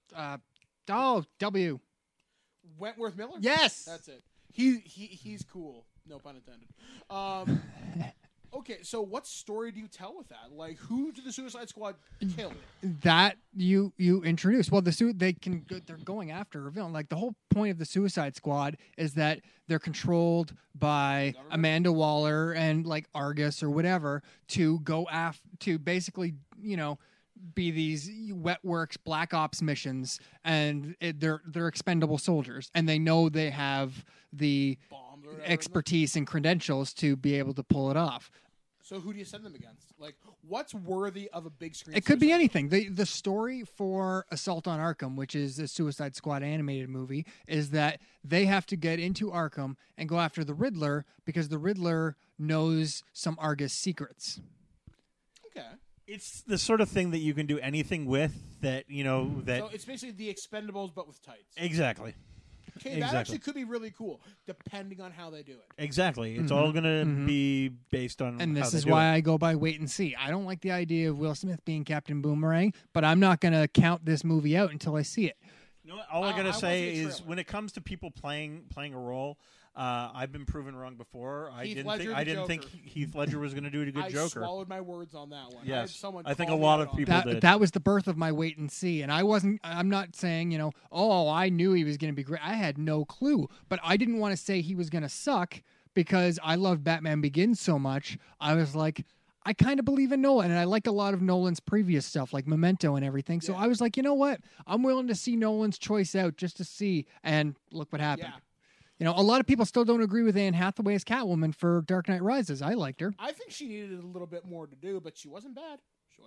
W. Wentworth Miller? Yes. That's it. He's cool. No pun intended. Okay, so what story do you tell with that? Like, who did the Suicide Squad kill? That you introduce. Well, they're going after a villain. Like, the whole point of the Suicide Squad is that they're controlled by Amanda Waller and like Argus or whatever to go to basically, be these wet works black ops missions, and they're expendable soldiers, and they know they have the Bombs or whatever. expertise and credentials to be able to pull it off. So who do you send them against? Like, what's worthy of a big screen? It could be suicide? anything. The story for Assault on Arkham, which is a Suicide Squad animated movie, is that they have to get into Arkham and go after the Riddler because the Riddler knows some Argus secrets. Okay. It's the sort of thing that you can do anything with. That So it's basically the Expendables, but with tights. exactly. Okay, that Exactly. actually could be really cool, depending on how they do it. Exactly. It's all going to be based on And how this they is do why it. I go by wait and see. I don't like the idea of Will Smith being Captain Boomerang, but I'm not going to count this movie out until I see it. You know what? All I I gotta want say to see a is trailer. when it comes to people playing a role, I've been proven wrong before. Heath Ledger, the I didn't think Joker. Heath Ledger was going to do a good I Joker. swallowed my words on that one. Yes. Someone I think call a me lot out of on people that. did. That was the birth of my wait and see. And I'm not saying, oh, I knew he was going to be great. I had no clue. But I didn't want to say he was going to suck because I love Batman Begins so much. I was like, I kind of believe in Nolan, and I like a lot of Nolan's previous stuff, like Memento and everything. So Yeah. I was like, you know what? I'm willing to see Nolan's choice out just to see. And look what happened. Yeah. A lot of people still don't agree with Anne Hathaway as Catwoman for Dark Knight Rises. I liked her. I think she needed a little bit more to do, but she wasn't bad.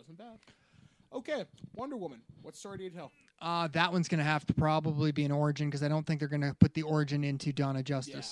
Okay, Wonder Woman. What story do you tell? That one's going to have to probably be an origin because I don't think they're going to put the origin into Dawn of Justice.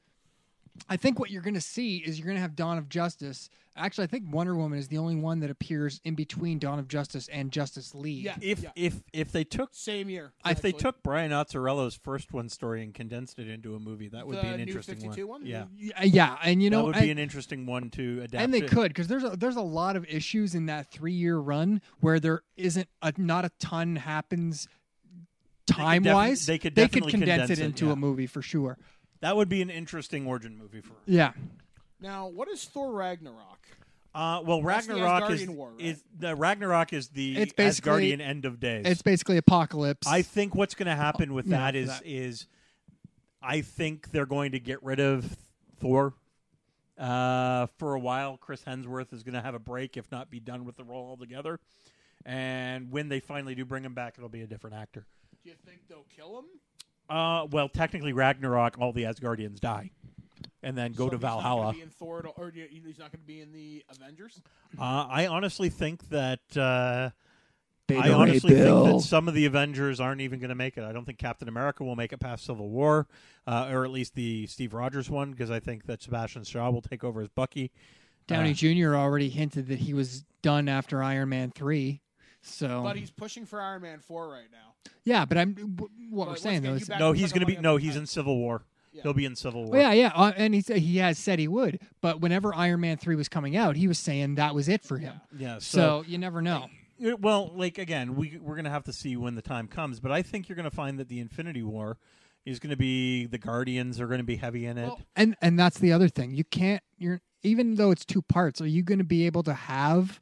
I think what you're going to see is you're going to have Dawn of Justice. Actually, I think Wonder Woman is the only one that appears in between Dawn of Justice and Justice League. Yeah. If they took Same year. if they actually. took Brian Azzarello's first one story and condensed it into a movie, that would The be an New interesting 52 one? Yeah, Yeah, and that would be and, an interesting one to adapt. and they to. could because there's a lot of issues in that 3-year run where there isn't not a ton happens time wise. they could they definitely could condense condense it it, into yeah. a movie for sure. That would be an interesting origin movie for her. Yeah. Now, what is Thor Ragnarok? Well, That's the Ragnarok Asgardian war, right? is the Ragnarok is the It's basically- Asgardian end of days. It's basically Apocalypse. I think what's going to happen with Yeah, that is that. is I think they're going to get rid of Thor for a while. Chris Hemsworth is going to have a break, if not be done with the role altogether. And when they finally do bring him back, it'll be a different actor. Do you think they'll kill him? Well, technically, Ragnarok, all the Asgardians die, and then go So to he's not gonna Valhalla. be in Thor, or he's not going to be in the Avengers? I honestly think that. Beta I Ray honestly think Bill. that some of the Avengers aren't even going to make it. I don't think Captain America will make it past Civil War, or at least the Steve Rogers one, because I think that Sebastian Shaw will take over as Bucky. Downey Jr. already hinted that he was done after Iron Man 3. So But he's pushing for Iron Man 4 right now. yeah, but what we're once saying again, though you is back- No, Back he's to going to be. fucking No, money. he's in Civil War. Yeah. He'll be in Civil War. well, yeah, and he has said he would. But whenever Iron Man 3 was coming out, he was saying that was it for him. Yeah. So you never know. Well, like again, we're going to have to see when the time comes, but I think you're going to find that the Infinity War is going to be the Guardians are going to be heavy in it. Well, and that's the other thing. You can't. Even though it's 2 parts, are you going to be able to have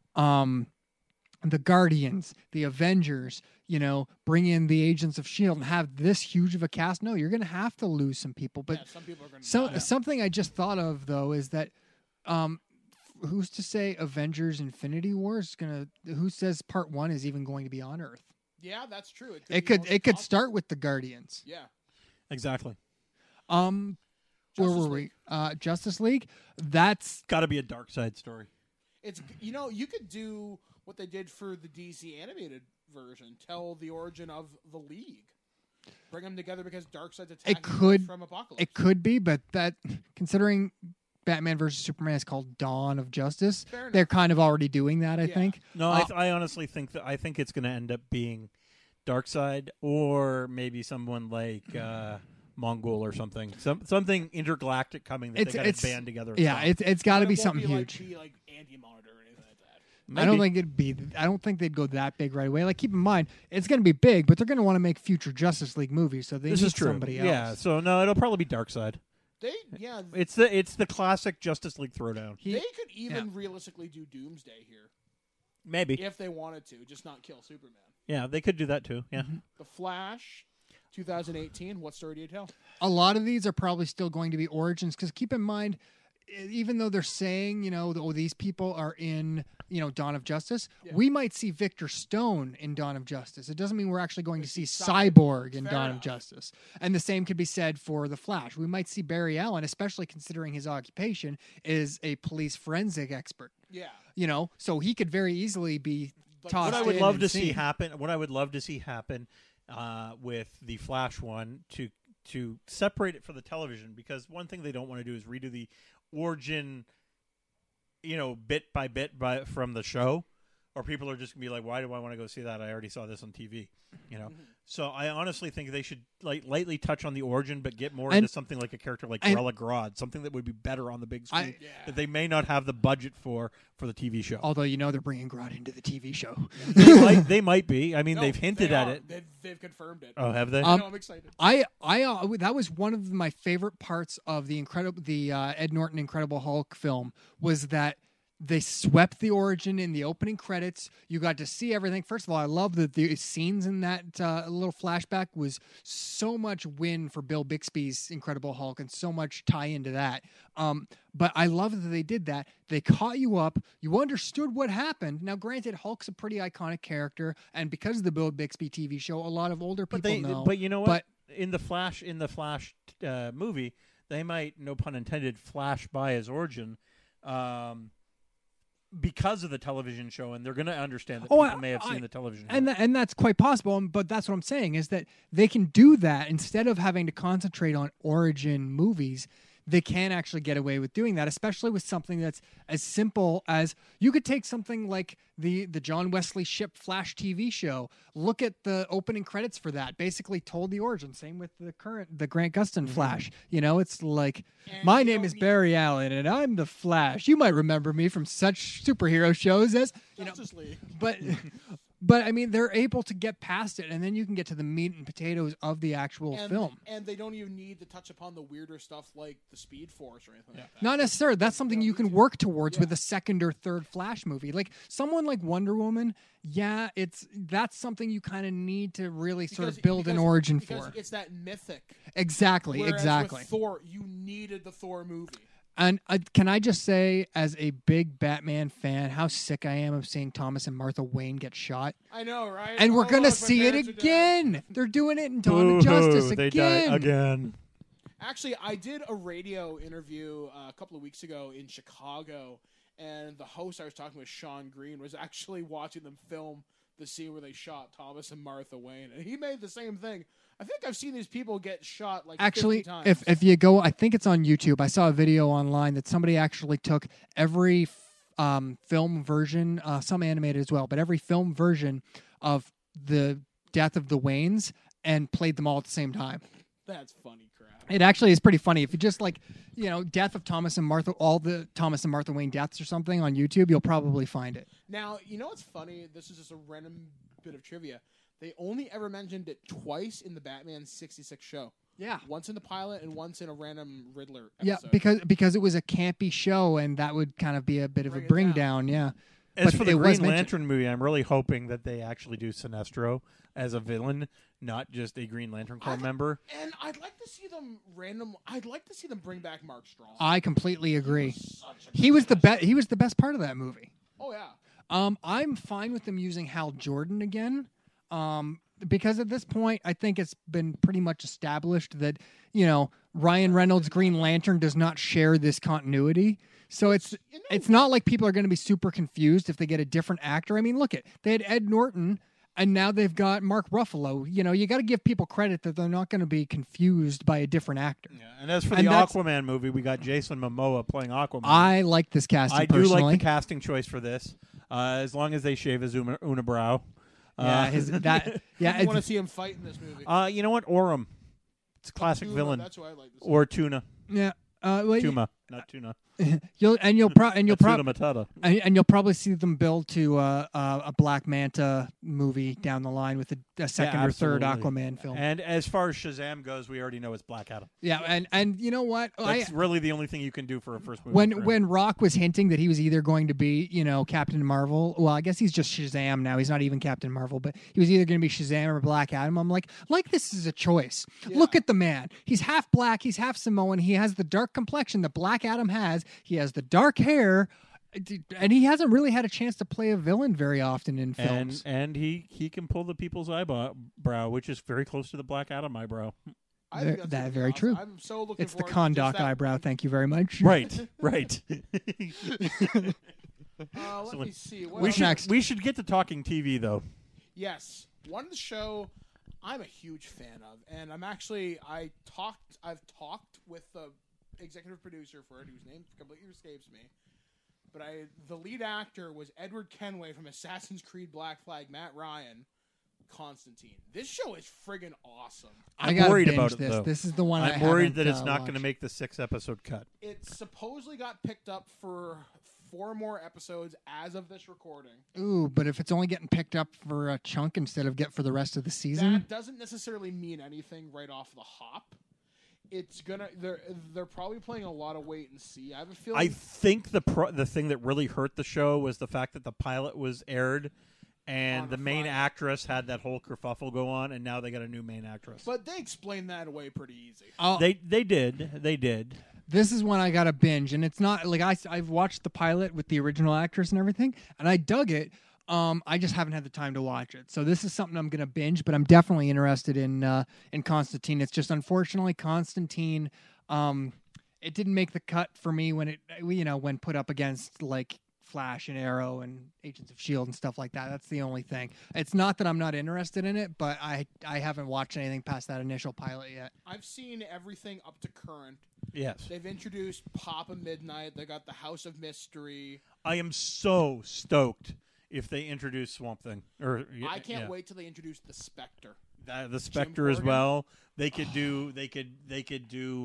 the Guardians, the Avengers, bring in the Agents of S.H.I.E.L.D. and have this huge of a cast? No, you're going to have to lose some people. But Yeah, some people are going to die. something I just thought of though is that who's to say Avengers Infinity War is going to? Who says Part 1 is even going to be on Earth? Yeah, that's true. It be could mostly possible. start with the Guardians. Yeah. Exactly. Where Justice were League. we? Justice League. That's Got to be a dark side story. It's you could do what they did for the DC animated version. Tell the origin of the League. Bring them together because Darkseid's attacking could- from Apocalypse. it could be, but that considering Batman versus Superman is called Dawn of Justice, Fair enough. they're kind of already doing that. I Yeah. think. No, I honestly think that it's going to end up being Darkseid or maybe someone like Mongol or something. Something intergalactic coming that they got to band together. and Yeah, stop. it's got to But be it won't something be huge. Like, be like Anti-Monitor or I don't Maybe. think I don't think they'd go that big right away. Like, keep in mind, it's going to be big, but they're going to want to make future Justice League movies, so they This need is true. somebody else. Yeah, so no, it'll probably be Darkseid. Yeah, It's the classic Justice League throwdown. they could even realistically do Doomsday here Maybe. if they wanted to, just not kill Superman. Yeah, they could do that too. Yeah. The Flash, 2018. What story do you tell? A lot of these are probably still going to be origins, because keep in mind, even though they're saying, these people are in, Dawn of Justice, we might see Victor Stone in Dawn of Justice. It doesn't mean we're actually going to see Cyborg in Fair Dawn enough. of Justice. And the same could be said for The Flash. We might see Barry Allen, especially considering his occupation is a police forensic expert. Yeah. So he could very easily be But tossed What I would in love and to see seen. happen. What I would love to see happen with the Flash one to separate it for the television, because one thing they don't want to do is redo the origin, bit by bit from the show, or people are just gonna be like, why do I want to go see that? I already saw this on TV. So I honestly think they should lightly touch on the origin, but get more into something like a character like Bella Grodd, something that would be better on the big screen that they may not have the budget for the TV show. Although they're bringing Grodd into the TV show. They might be. I mean, No, they've hinted they at are. it. They've confirmed it. Oh, have they? I know, I'm excited. I that was one of my favorite parts of the Ed Norton Incredible Hulk film, was that they swept the origin in the opening credits. You got to see everything. First of all, I love that the scenes in that little flashback was so much win for Bill Bixby's Incredible Hulk and so much tie into that. But I love that they did that. They caught you up. You understood what happened. Now, granted, Hulk's a pretty iconic character, and because of the Bill Bixby TV show, a lot of older people know. But you know what? But in the Flash movie, they might, no pun intended, flash by his origin. Because of the television show, and they're going to understand that people may have seen the television show. And that's quite possible. But that's what I'm saying, is that they can do that instead of having to concentrate on origin movies. They can actually get away with doing that, especially with something that's as simple as, you could take something like the John Wesley Shipp Flash TV show. Look at the opening credits for that. Basically told the origin. Same with the Grant Gustin Flash. It's like, my name is Barry Allen, and I'm the Flash. You might remember me from such superhero shows as Justice League. But I mean, they're able to get past it, and then you can get to the meat and potatoes of the actual film. And they don't even need to touch upon the weirder stuff like the Speed Force or anything like that. Not necessarily. That's something you can work towards with a second or third Flash movie. Like someone like Wonder Woman, that's something you kind of need to really sort of build an origin for. It's that mythic. Exactly. Whereas with Thor, you needed the Thor movie. And can I just say, as a big Batman fan, how sick I am of seeing Thomas and Martha Wayne get shot. I know, right? And we're going to look, my see it parents are dead. again. They're doing it in Dawn of Justice They again. die again. Actually, I did a radio interview a couple of weeks ago in Chicago, and the host I was talking with, Sean Green, was actually watching them film the scene where they shot Thomas and Martha Wayne, and he made the same thing. I think I've seen these people get shot like 50 times. if you go, I think it's on YouTube. I saw a video online that somebody actually took every film version, some animated as well, but every film version of the death of the Waynes and played them all at the same time. That's funny crap. It actually is pretty funny. If you just death of Thomas and Martha, all the Thomas and Martha Wayne deaths or something on YouTube, you'll probably find it. Now, you know what's funny? This is just a random bit of trivia. They only ever mentioned it twice in the Batman 66 show. Yeah. Once in the pilot and once in a random Riddler episode. Yeah, because it was a campy show, and that would kind of be a bit of a bring down. Yeah. As But for the it was Green mentioned. Lantern movie, I'm really hoping that they actually do Sinestro as a villain, not just a Green Lantern Corps member. And I'd like to see them bring back Mark Strong. I completely agree. He was the best. He was the best part of that movie. Oh yeah. I'm fine with them using Hal Jordan again. Because at this point, I think it's been pretty much established that, Ryan Reynolds' Green Lantern does not share this continuity. So it's not like people are going to be super confused if they get a different actor. I mean, they had Ed Norton, and now they've got Mark Ruffalo. You got to give people credit that they're not going to be confused by a different actor. Yeah, and as for the Aquaman movie, we got Jason Momoa playing Aquaman. I like this casting I do personally. like the casting choice for this, as long as they shave his unibrow. I want to see him fight in this movie. You know what? Orem. It's a classic Tuna, villain. That's who I like. Or Tuna. Yeah. Tuma, not Tuna. You'll Hakuna probably Matata. and you'll probably see them build to a Black Manta movie down the line with a second or third absolutely. Aquaman film. And as far as Shazam goes, we already know it's Black Adam. Yeah, and you know what? That's really the only thing you can do for a first movie. When Rock was hinting that he was either going to be, Captain Marvel, well, I guess he's just Shazam now. He's not even Captain Marvel, but he was either going to be Shazam or Black Adam. I'm like this is a choice. Look at the man. He's half black. He's half Samoan. He has the dark complexion that Black Adam has. He has the dark hair. And he hasn't really had a chance to play a villain very often in films. And he can pull the people's eyebrow, which is very close to the Black Adam eyebrow. I think that's That gonna be very awesome. true. I'm so looking It's the forward to just condoc that. eyebrow. Thank you very much. Right. Let me see. What we else? should next? we should get to talking TV though. Yes, one of the show I'm a huge fan of, and I've talked with the executive producer for it, whose name completely escapes me. But the lead actor was Edward Kenway from Assassin's Creed Black Flag, Matt Ryan, Constantine. This show is friggin' awesome. I I'm gotta worried binge about it this. though. This is the one I'm I worried haven't, that it's not going to watched. make the 6-episode cut. It supposedly got picked up for 4 more episodes as of this recording. Ooh, but if it's only getting picked up for a chunk instead of get for the rest of the season, That doesn't necessarily mean anything right off the hop. It's they're probably playing a lot of wait and see. I have a feeling. I think the thing that really hurt the show was the fact that the pilot was aired, and On the a main Friday. actress had that whole kerfuffle go on, and now they got a new main actress. But they explained that away pretty easy. They did. this is one I got to binge, and it's not like I've watched the pilot with the original actress and everything, and I dug it. I just haven't had the time to watch it, so this is something I'm going to binge. But I'm definitely interested in Constantine. It's just unfortunately Constantine. It didn't make the cut for me when when put up against like Flash and Arrow and Agents of S.H.I.E.L.D. and stuff like that. That's the only thing. It's not that I'm not interested in it, but I haven't watched anything past that initial pilot yet. I've seen everything up to current. Yes. They've introduced Papa Midnight. They got the House of Mystery. I am so stoked if they introduce Swamp Thing. I can't wait till they introduce the Spectre. The Spectre as Corrigan. well. They could do. They could do.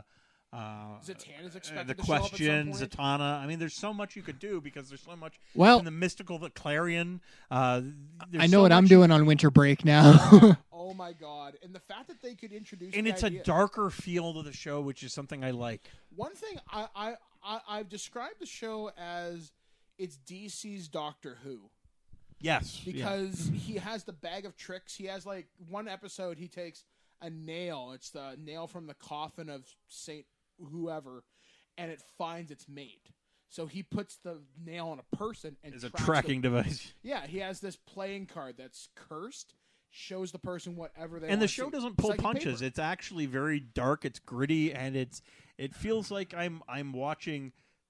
Zatanna's expected the to show up at some Question, point. Zatanna. I mean, there's so much you could do because there's so much. Well- in the mystical, the Clarion. I know what I'm doing on winter break now. Oh my god! And the fact that they could introduce And the it's idea, a darker feel to the show, which is something I like. One thing I've described the show as it's DC's Doctor Who. Yes, Because he has the bag of tricks. He has like one episode he takes a nail. It's the nail from the coffin of Saint whoever, and it finds its mate. So he puts the nail on a person and It's a tracks tracking the, device. Yeah, he has this playing card that's cursed, shows the person whatever they And the want show to. doesn't It's pull like punches. paper. It's actually very dark. It's gritty, and it feels like I'm watching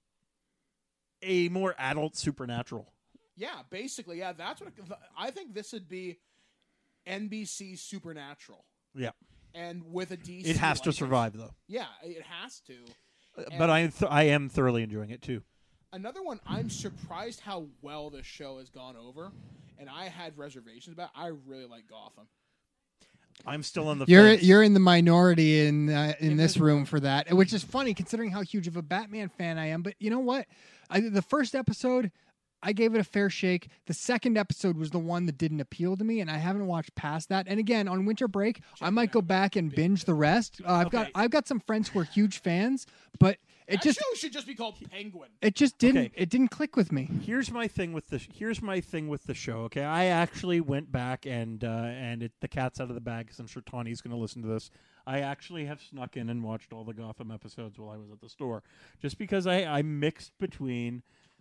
a more adult Supernatural. Yeah, basically, yeah. That's what I think. This would be NBC Supernatural, Yeah, and with a DC. it has to license. survive though. Yeah, it has to. But I am thoroughly enjoying it too. Another one, I'm surprised how well this show has gone over, and I had reservations about. I really like Gotham. I'm still on the You're fence. you're in the minority in this this room for that, which is funny considering how huge of a Batman fan I am. But you know what? The first episode, I gave it a fair shake. The second episode was the one that didn't appeal to me, and I haven't watched past that. And again, on winter break, I might go back and binge the rest. I've got some friends who are huge fans, but That show should just be called Penguin. it just didn't Okay. it didn't click with me. Here's my thing with the show. Okay, I actually went back and the cat's out of the bag because I'm sure Tawny's going to listen to this. I actually have snuck in and watched all the Gotham episodes while I was at the store, just because I mixed between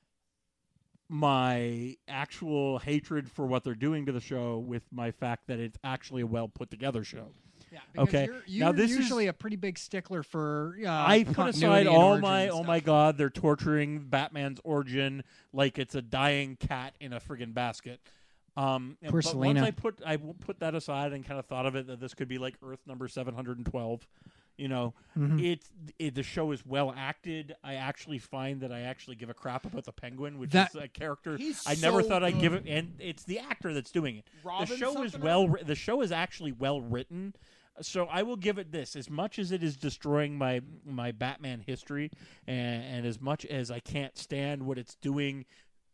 my actual hatred for what they're doing to the show with my fact that it's actually a well put together show. Yeah, Okay, You're now this is- usually a pretty big stickler for. I put continuity aside and all origin my and oh stuff. my god, they're torturing Batman's origin like it's a dying cat in a friggin' basket. Poor But Selena. once I put that aside and kind of thought of it that this could be like Earth number 712. You know, the show is well acted. I actually find that I actually give a crap about the Penguin, which That- is a character He's I never so thought I'd give it. good. And it's the actor that's doing it. Robin The show is something well. The show is actually well written. So I will give it this: as much as it is destroying my Batman history, and as much as I can't stand what it's doing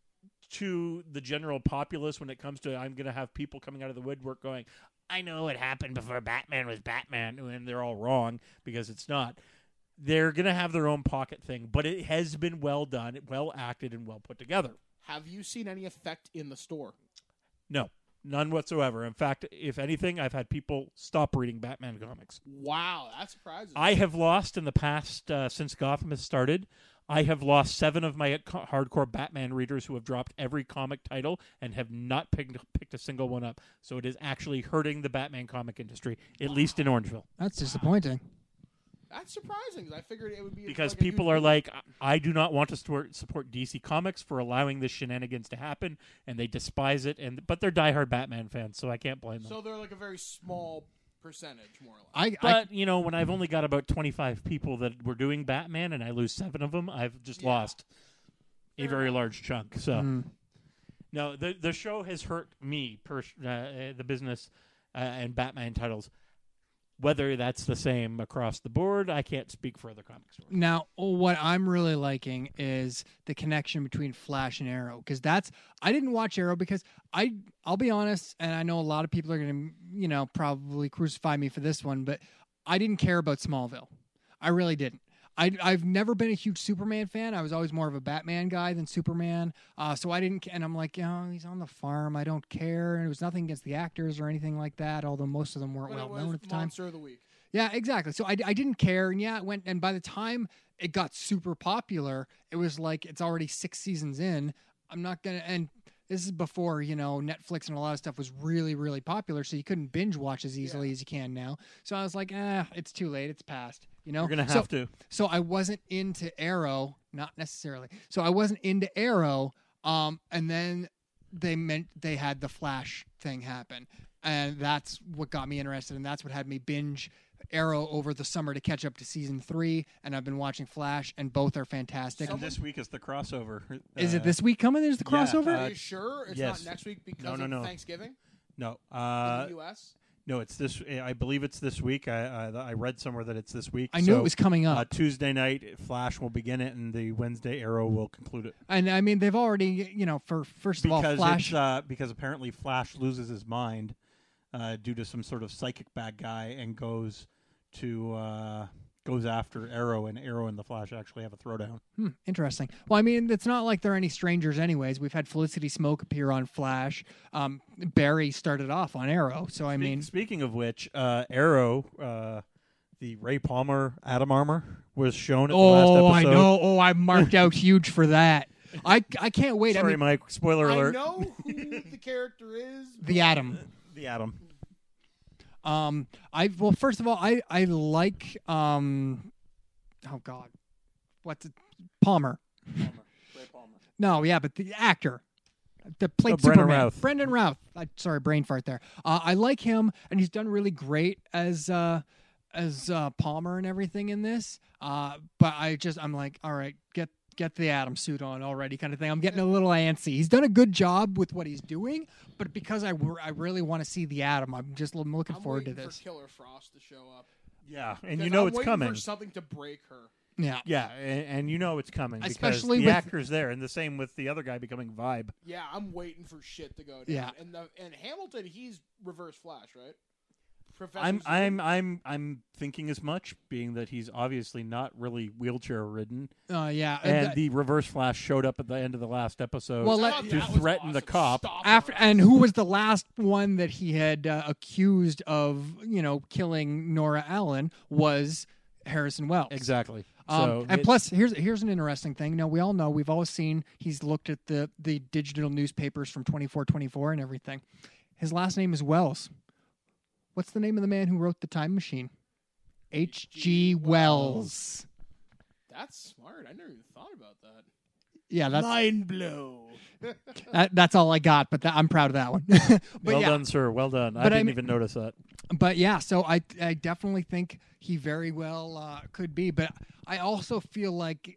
to the general populace when it comes to, I'm going to have people coming out of the woodwork going, I know it happened before Batman was Batman, and they're all wrong because it's not. They're going to have their own pocket thing, but it has been well done, well acted, and well put together. Have you seen any effect in the store? No, none whatsoever. In fact, if anything, I've had people stop reading Batman comics. Wow, that surprises me. I have lost in the past, since Gotham has started, I have lost 7 of my hardcore Batman readers who have dropped every comic title and have not picked a single one up. So it is actually hurting the Batman comic industry, at least in Orangeville. That's disappointing. That's surprising, because I figured it would be... Because like a people huge are thing. like, I do not want to support DC Comics for allowing this shenanigans to happen, and they despise it. But they're diehard Batman fans, so I can't blame them. So they're like a very small percentage, more or less. But, when I've only got about 25 people that were doing Batman and I lose 7 of them, I've just lost a very large chunk. So, no, the show has hurt me, the business and Batman titles. Whether that's the same across the board, I can't speak for other comic stores. Now, what I'm really liking is the connection between Flash and Arrow, because I didn't watch Arrow because I'll be honest, and I know a lot of people are going to, probably crucify me for this one, but I didn't care about Smallville. I really didn't. I've never been a huge Superman fan. I was always more of a Batman guy than Superman. So I didn't, and I'm like, he's on the farm. I don't care. And it was nothing against the actors or anything like that, although most of them weren't well known at the time. Monster of the Week. Yeah, exactly. So I didn't care, and it went. And by the time it got super popular, it was like it's already 6 seasons in. I'm not gonna. And this is before Netflix and a lot of stuff was really, really popular, so you couldn't binge watch as easily as you can now. So I was like, it's too late. It's past. You're gonna have to. So I wasn't into Arrow, not necessarily. So I wasn't into Arrow. And then they had the Flash thing happen, and that's what got me interested, and that's what had me binge Arrow over the summer to catch up to season 3, and I've been watching Flash, and both are fantastic. And this week is the crossover. Is it this week coming? There's the crossover? Are you sure it's yes. not next week because of Thanksgiving No. in the U.S.? No, it's this. I believe it's this week. I read somewhere that it's this week. I knew it was coming up. Tuesday night, Flash will begin it, and the Wednesday Arrow will conclude it. And I mean, they've already, first of all, Flash. Because apparently Flash loses his mind due to some sort of psychic bad guy and goes after Arrow, and Arrow and the Flash actually have a throwdown. Interesting. Well, I mean, it's not like they're any strangers anyways. We've had Felicity Smoke appear on Flash. Barry started off on Arrow. So, I mean... Speaking of which, Arrow, the Ray Palmer Atom Armor was shown at the last episode. I know. Oh, I marked out huge for that. I can't wait. Sorry, Mike. Spoiler alert. I know who the character is. The Atom. The Atom. First of all, I like what's it? Palmer. Ray Palmer. No, yeah, but the actor that played Brendan Superman, Routh. Brendan Routh. Sorry, brain fart there. I like him, and he's done really great as Palmer and everything in this. But I'm like, all right, get the Atom suit on already, kind of thing. I'm getting a little antsy. He's done a good job with what he's doing, but because I really want to see the Atom, I'm looking forward to this. For Killer Frost to show up. Yeah, and Because you know I'm it's waiting coming. for something to break her. Yeah. Yeah, and you know it's coming Especially because the with- actor's there, and the same with the other guy becoming Vibe. Yeah, I'm waiting for shit to go down. Yeah. And Hamilton, he's Reverse Flash, right? I'm thinking as much, being that he's obviously not really wheelchair ridden, Yeah. and the Reverse Flash showed up at the end of the last episode Well, to threaten the cop. and who was the last one that he had accused of, killing Nora Allen was Harrison Wells. Exactly. Plus, here's an interesting thing. We all know, we've always seen he's looked at the digital newspapers from 24/24 and everything. His last name is Wells. What's the name of the man who wrote The Time Machine? H.G. Wells. That's smart. I never even thought about that. Yeah, that's Mind blow. that's all I got, but I'm proud of that one. But well yeah, done, sir. Well done. I didn't even notice that. But yeah, so I definitely think he very well could be. But I also feel like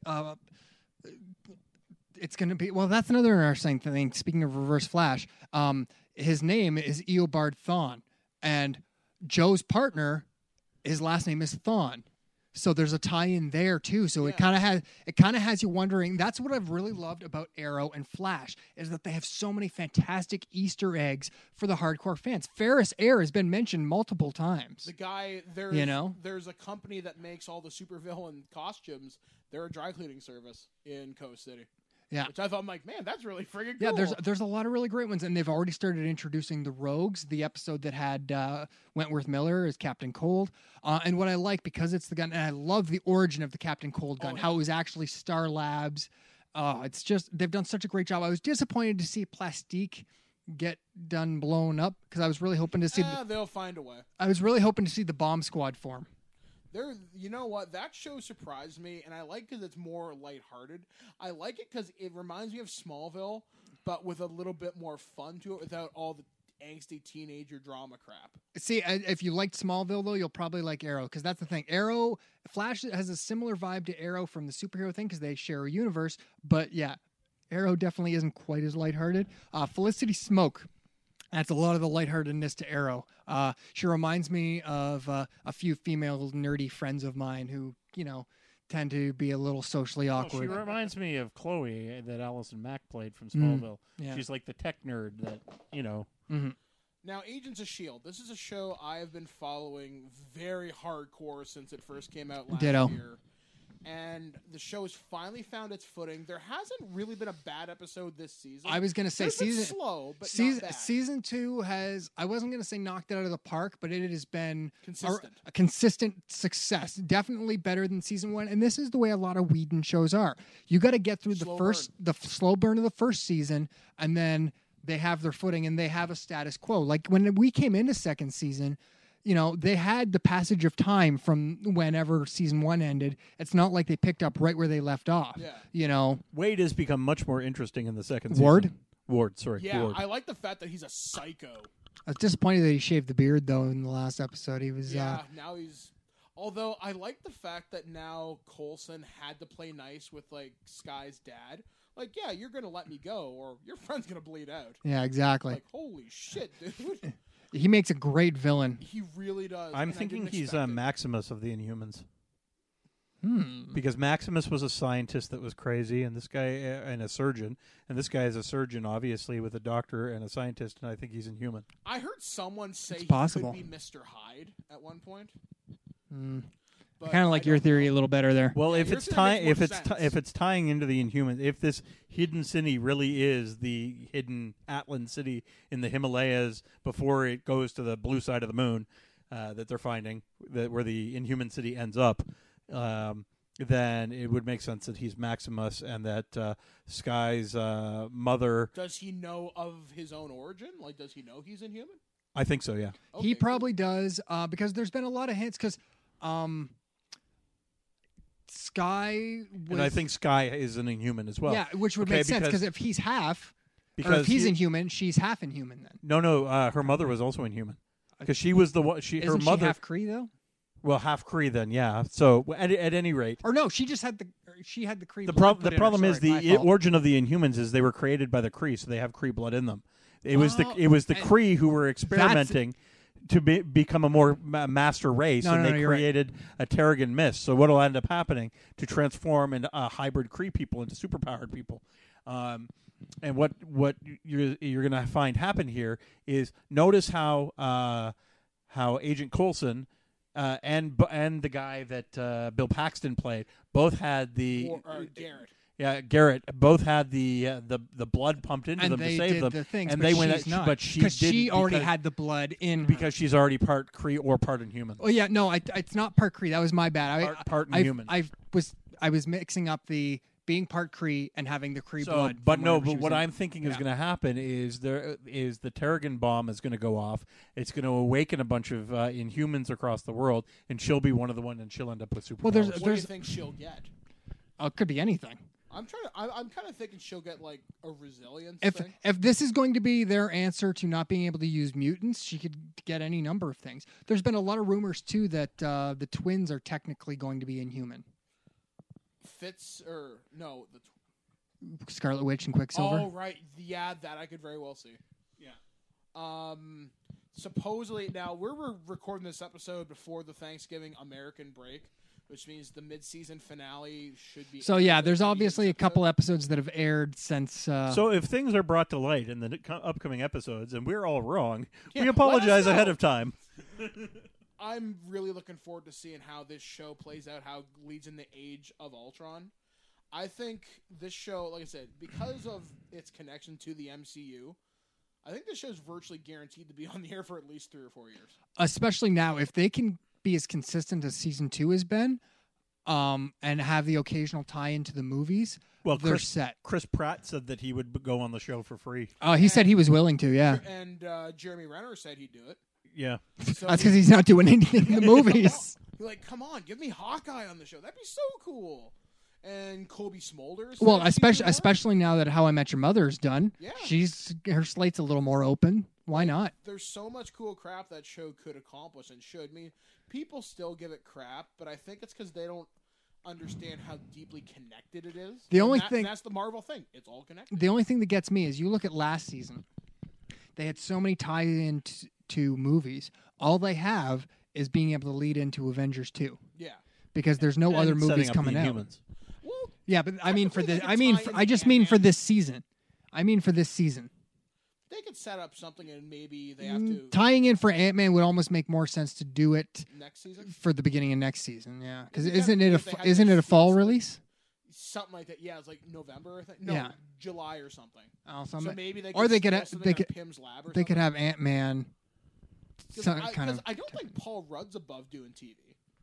it's going to be... Well, that's another interesting thing. Speaking of Reverse Flash, his name is Eobard Thawne. And Joe's partner his last name is Thawne. So there's a tie-in there too. So it Yeah. kind of has you wondering. That's what I've really loved about Arrow and Flash is that they have so many fantastic Easter eggs for the hardcore fans. Ferris Air has been mentioned multiple times. The guy, there's, You know? there's a company that makes all the supervillain costumes. They're a dry cleaning service in Coast City. Yeah. Which I thought, I'm like, man, that's really friggin' cool. Yeah, there's a lot of really great ones, and they've already started introducing the Rogues. The episode that had Wentworth Miller as Captain Cold, and what I like because it's the gun, and I love the origin of the Captain Cold gun, how it was actually Star Labs. It's just they've done such a great job. I was disappointed to see Plastique get done blown up because I was really hoping to see. They'll find a way. I was really hoping to see the Bomb Squad form. You know what? That show surprised me, and I like because it's more lighthearted. I like it because it reminds me of Smallville, but with a little bit more fun to it, without all the angsty teenager drama crap. See, if you liked Smallville, though, you'll probably like Arrow, because that's the thing. Flash has a similar vibe to Arrow from the superhero thing, because they share a universe, but yeah, Arrow definitely isn't quite as lighthearted. Felicity Smoke. That's a lot of the lightheartedness to Arrow. She reminds me of a few female nerdy friends of mine who, tend to be a little socially awkward. She reminds me of Chloe that Allison Mack played from Smallville. Yeah. She's like the tech nerd that, Mm-hmm. Now, Agents of S.H.I.E.L.D. This is a show I have been following very hardcore since it first came out last Ditto. year. And the show has finally found its footing. There hasn't really been a bad episode this season. I was going to say It's been season slow, but season not bad. season 2 has, I wasn't going to say knocked it out of the park, but it has been Consistent. a consistent success. Definitely better than season 1. And this is the way a lot of Whedon shows are. You got to get through the slow burn of the first season, and then they have their footing and they have a status quo. Like when we came into second season, they had the passage of time from whenever season 1 ended. It's not like they picked up right where they left off. Yeah. Wade has become much more interesting in the second Ward? season. Ward, sorry. Yeah, Ward. I like the fact that he's a psycho. I was disappointed that he shaved the beard, though, in the last episode. He was... Yeah, now he's... Although, I like the fact that now Coulson had to play nice with, Sky's dad. Yeah, you're going to let me go, or your friend's going to bleed out. Yeah, exactly. Holy shit, dude. He makes a great villain. He really does. I'm and I thinking didn't he's expect it. Maximus of the Inhumans. Hmm. Because Maximus was a scientist that was crazy, and this guy and a surgeon, and this guy is a surgeon, obviously, with a doctor and a scientist, and I think he's Inhuman. I heard someone say he possible. could be Mr. Hyde at one point. I But kind of like I your don't theory know. a little better there. Well, Yeah, if your it's theory makes more sense. if it's tying into the Inhumans, if this hidden city really is the hidden Atlan city in the Himalayas before it goes to the blue side of the moon that they're finding, that where the Inhuman city ends up, then it would make sense that he's Maximus and that Sky's mother. Does he know of his own origin? Does he know he's Inhuman? I think so. Yeah. Okay, He cool. probably does, because there's been a lot of hints, because Sky was... And I think Sky is an Inhuman as well. yeah, which would Okay, make sense, because- because if he's half, or because if he's he- Inhuman, she's half Inhuman then. No, her mother was also Inhuman because she was the one. Isn't Her she mother, half Kree, though? well, half Kree then, yeah. So at any rate, Or no, she just had she had the Kree the blood the put in her. problem is Sorry, my the fault. origin of the Inhumans is they were created by the Kree, so they have Kree blood in them. It was the Oh, Kree and who were experimenting to become a more master race, No, and no, they you're right. created a Terrigen Mist. So what will end up happening to transform into hybrid Kree people into superpowered people? And what you're going to find happen here is notice how Agent Coulson and the guy that Bill Paxton played both had the Or Garrett. yeah, Garrett. Both had the blood pumped into and them they to save did them, the things, and but they went. she's not, But she because she didn't already because- had the blood in her. because she's already part Kree or part Inhuman. Oh yeah, no, it's not part Kree. That was my bad. Part I Inhuman. I was mixing up the being part Kree and having the Kree So, blood. but from no, whenever she but was what in. I'm thinking is Yeah. going to happen is the Terrigen bomb is going to go off. It's going to awaken a bunch of Inhumans across the world, and she'll be one of the ones, and she'll end up with superpowers. Well, there's- What do you think she'll get? Oh, it could be anything. I'm kind of thinking she'll get a resilience If thing. if this is going to be their answer to not being able to use mutants, she could get any number of things. There's been a lot of rumors too that the twins are technically going to be Inhuman. Fitz or no, Scarlet Witch and Quicksilver. Oh right, yeah, that I could very well see. Yeah. supposedly now we're recording this episode before the Thanksgiving American break, which means the mid-season finale should be. So yeah, aired there's in obviously a episode. couple episodes that have aired since. So if things are brought to light in the upcoming episodes and we're all wrong, Yeah, we let us apologize ahead know. of time. I'm really looking forward to seeing how this show plays out, how it leads in the Age of Ultron. I think this show, like I said, because of its connection to the MCU, I think this show's virtually guaranteed to be on the air for at least 3 or 4 years. Especially now, if they can be as consistent as season 2 has been, and have the occasional tie into the movies, Well, they're set. Chris Pratt said that he would go on the show for free. He said he was willing to. Yeah, And Jeremy Renner said he'd do it. Yeah. So that's because he's not doing anything in the movies. You're like, come on, give me Hawkeye on the show. That'd be so cool. And Kobe Smulders. Well, especially now that How I Met Your Mother is done, Yeah. her slate's a little more open. Why not? There's so much cool crap that show could accomplish and should. I mean, people still give it crap, but I think it's because they don't understand how deeply connected it is. The And only that- thing- and that's the Marvel thing. It's all connected. The only thing that gets me is you look at last season. They had so many tie-in to movies. All they have is being able to lead into Avengers 2 Yeah. because there's no And other setting movies up coming the out. Inhumans. Well, Yeah, but I mean for Technically, this, they I could mean tie for, in I just mean for Ant-Man. this season. I mean for this season. they could set up something and maybe they have to Tying in for Ant-Man would almost make more sense to do it next season. for the beginning of next season. Yeah, because If isn't they it have isn't their it a fall feet, like, release? Something like that. Yeah, it's like November, I think. No, Yeah. July or something. Also, So maybe they or they could steal ha- something they on could- Pym's lab or they could something. have Ant-Man. Some kind Because of. I don't think Paul Rudd's above doing TV.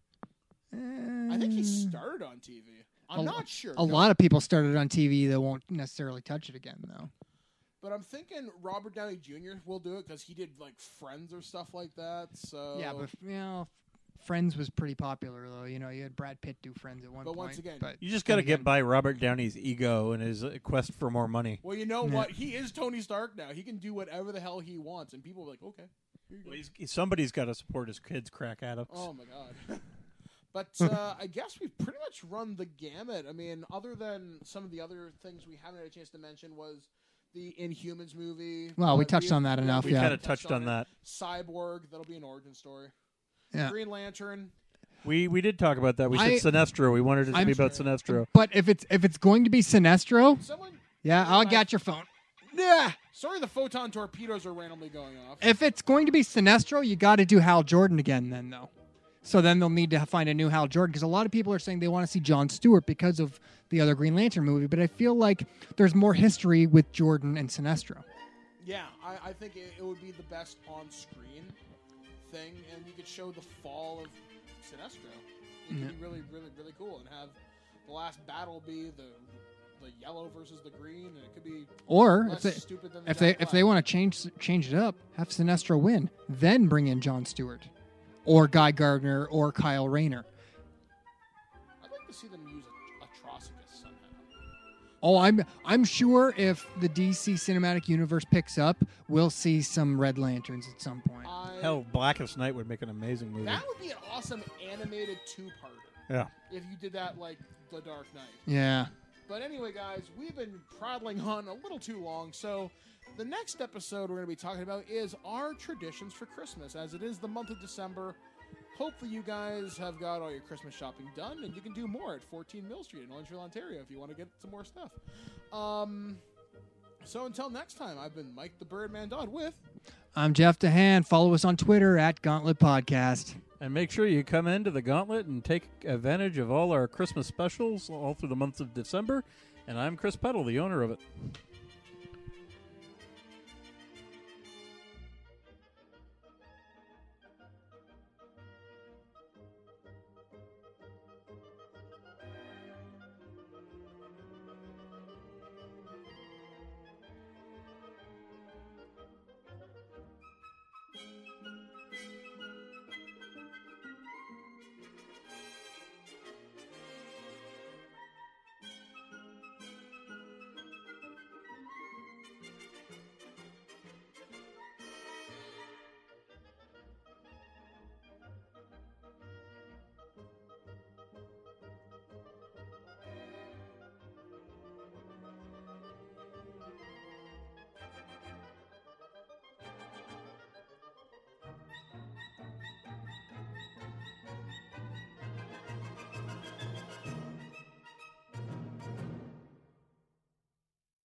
I think he started on TV. I'm not sure. A lot of people started on TV that won't necessarily touch it again, though. But I'm thinking Robert Downey Jr. will do it because he did like Friends or stuff like that. So Yeah, but Friends was pretty popular, though. You know, you had Brad Pitt do Friends at one But point. once again- but You just got to then get again- by Robert Downey's ego and his quest for more money. well, you know Yeah. what? He is Tony Stark now. He can do whatever the hell he wants, and people are like, okay. Here you go. Well, somebody's got to support his kids' crack addicts. Oh my god. But I guess we've pretty much run the gamut. I mean, other than some of the other things we haven't had a chance to mention was the Inhumans movie. Well, we touched on that enough, We yeah. kind of touched on it. that. Cyborg, that'll be an origin story. Yeah. Green Lantern. We did talk about that. We I- said Sinestro. We wanted it to I'm- be about Sinestro. But if it's going to be Sinestro, Someone. yeah, I'll get your phone. Yeah. Sorry, the photon torpedoes are randomly going off. If it's going to be Sinestro, you got to do Hal Jordan again, then though. So then they'll need to find a new Hal Jordan because a lot of people are saying they want to see Jon Stewart because of the other Green Lantern movie. But I feel like there's more history with Jordan and Sinestro. Yeah, I think it would be the best on-screen thing, and you could show the fall of Sinestro. It could be really, really, really cool, and have the last battle be the yellow versus the green, and it could be Or less stupid than the if Jack they Black. want to change it up, have Sinestro win, then bring in Jon Stewart, or Guy Gardner, or Kyle Rayner. I'd like to see them use Atrocicus somehow. Oh, I'm sure if the DC Cinematic Universe picks up, we'll see some Red Lanterns at some point. Hell, Blackest Night would make an amazing movie. That would be an awesome animated two-parter. Yeah. If you did that like The Dark Knight. Yeah. But anyway, guys, we've been prattling on a little too long, so the next episode we're going to be talking about is our traditions for Christmas, as it is the month of December. Hopefully you guys have got all your Christmas shopping done, and you can do more at 14 Mill Street in Orangeville, Ontario, if you want to get some more stuff. So until next time, I've been Mike the Birdman Dodd with... I'm Jeff DeHaan. Follow us on Twitter at Gauntlet Podcast. And make sure you come into the Gauntlet and take advantage of all our Christmas specials all through the months of December. And I'm Chris Peddle, the owner of it.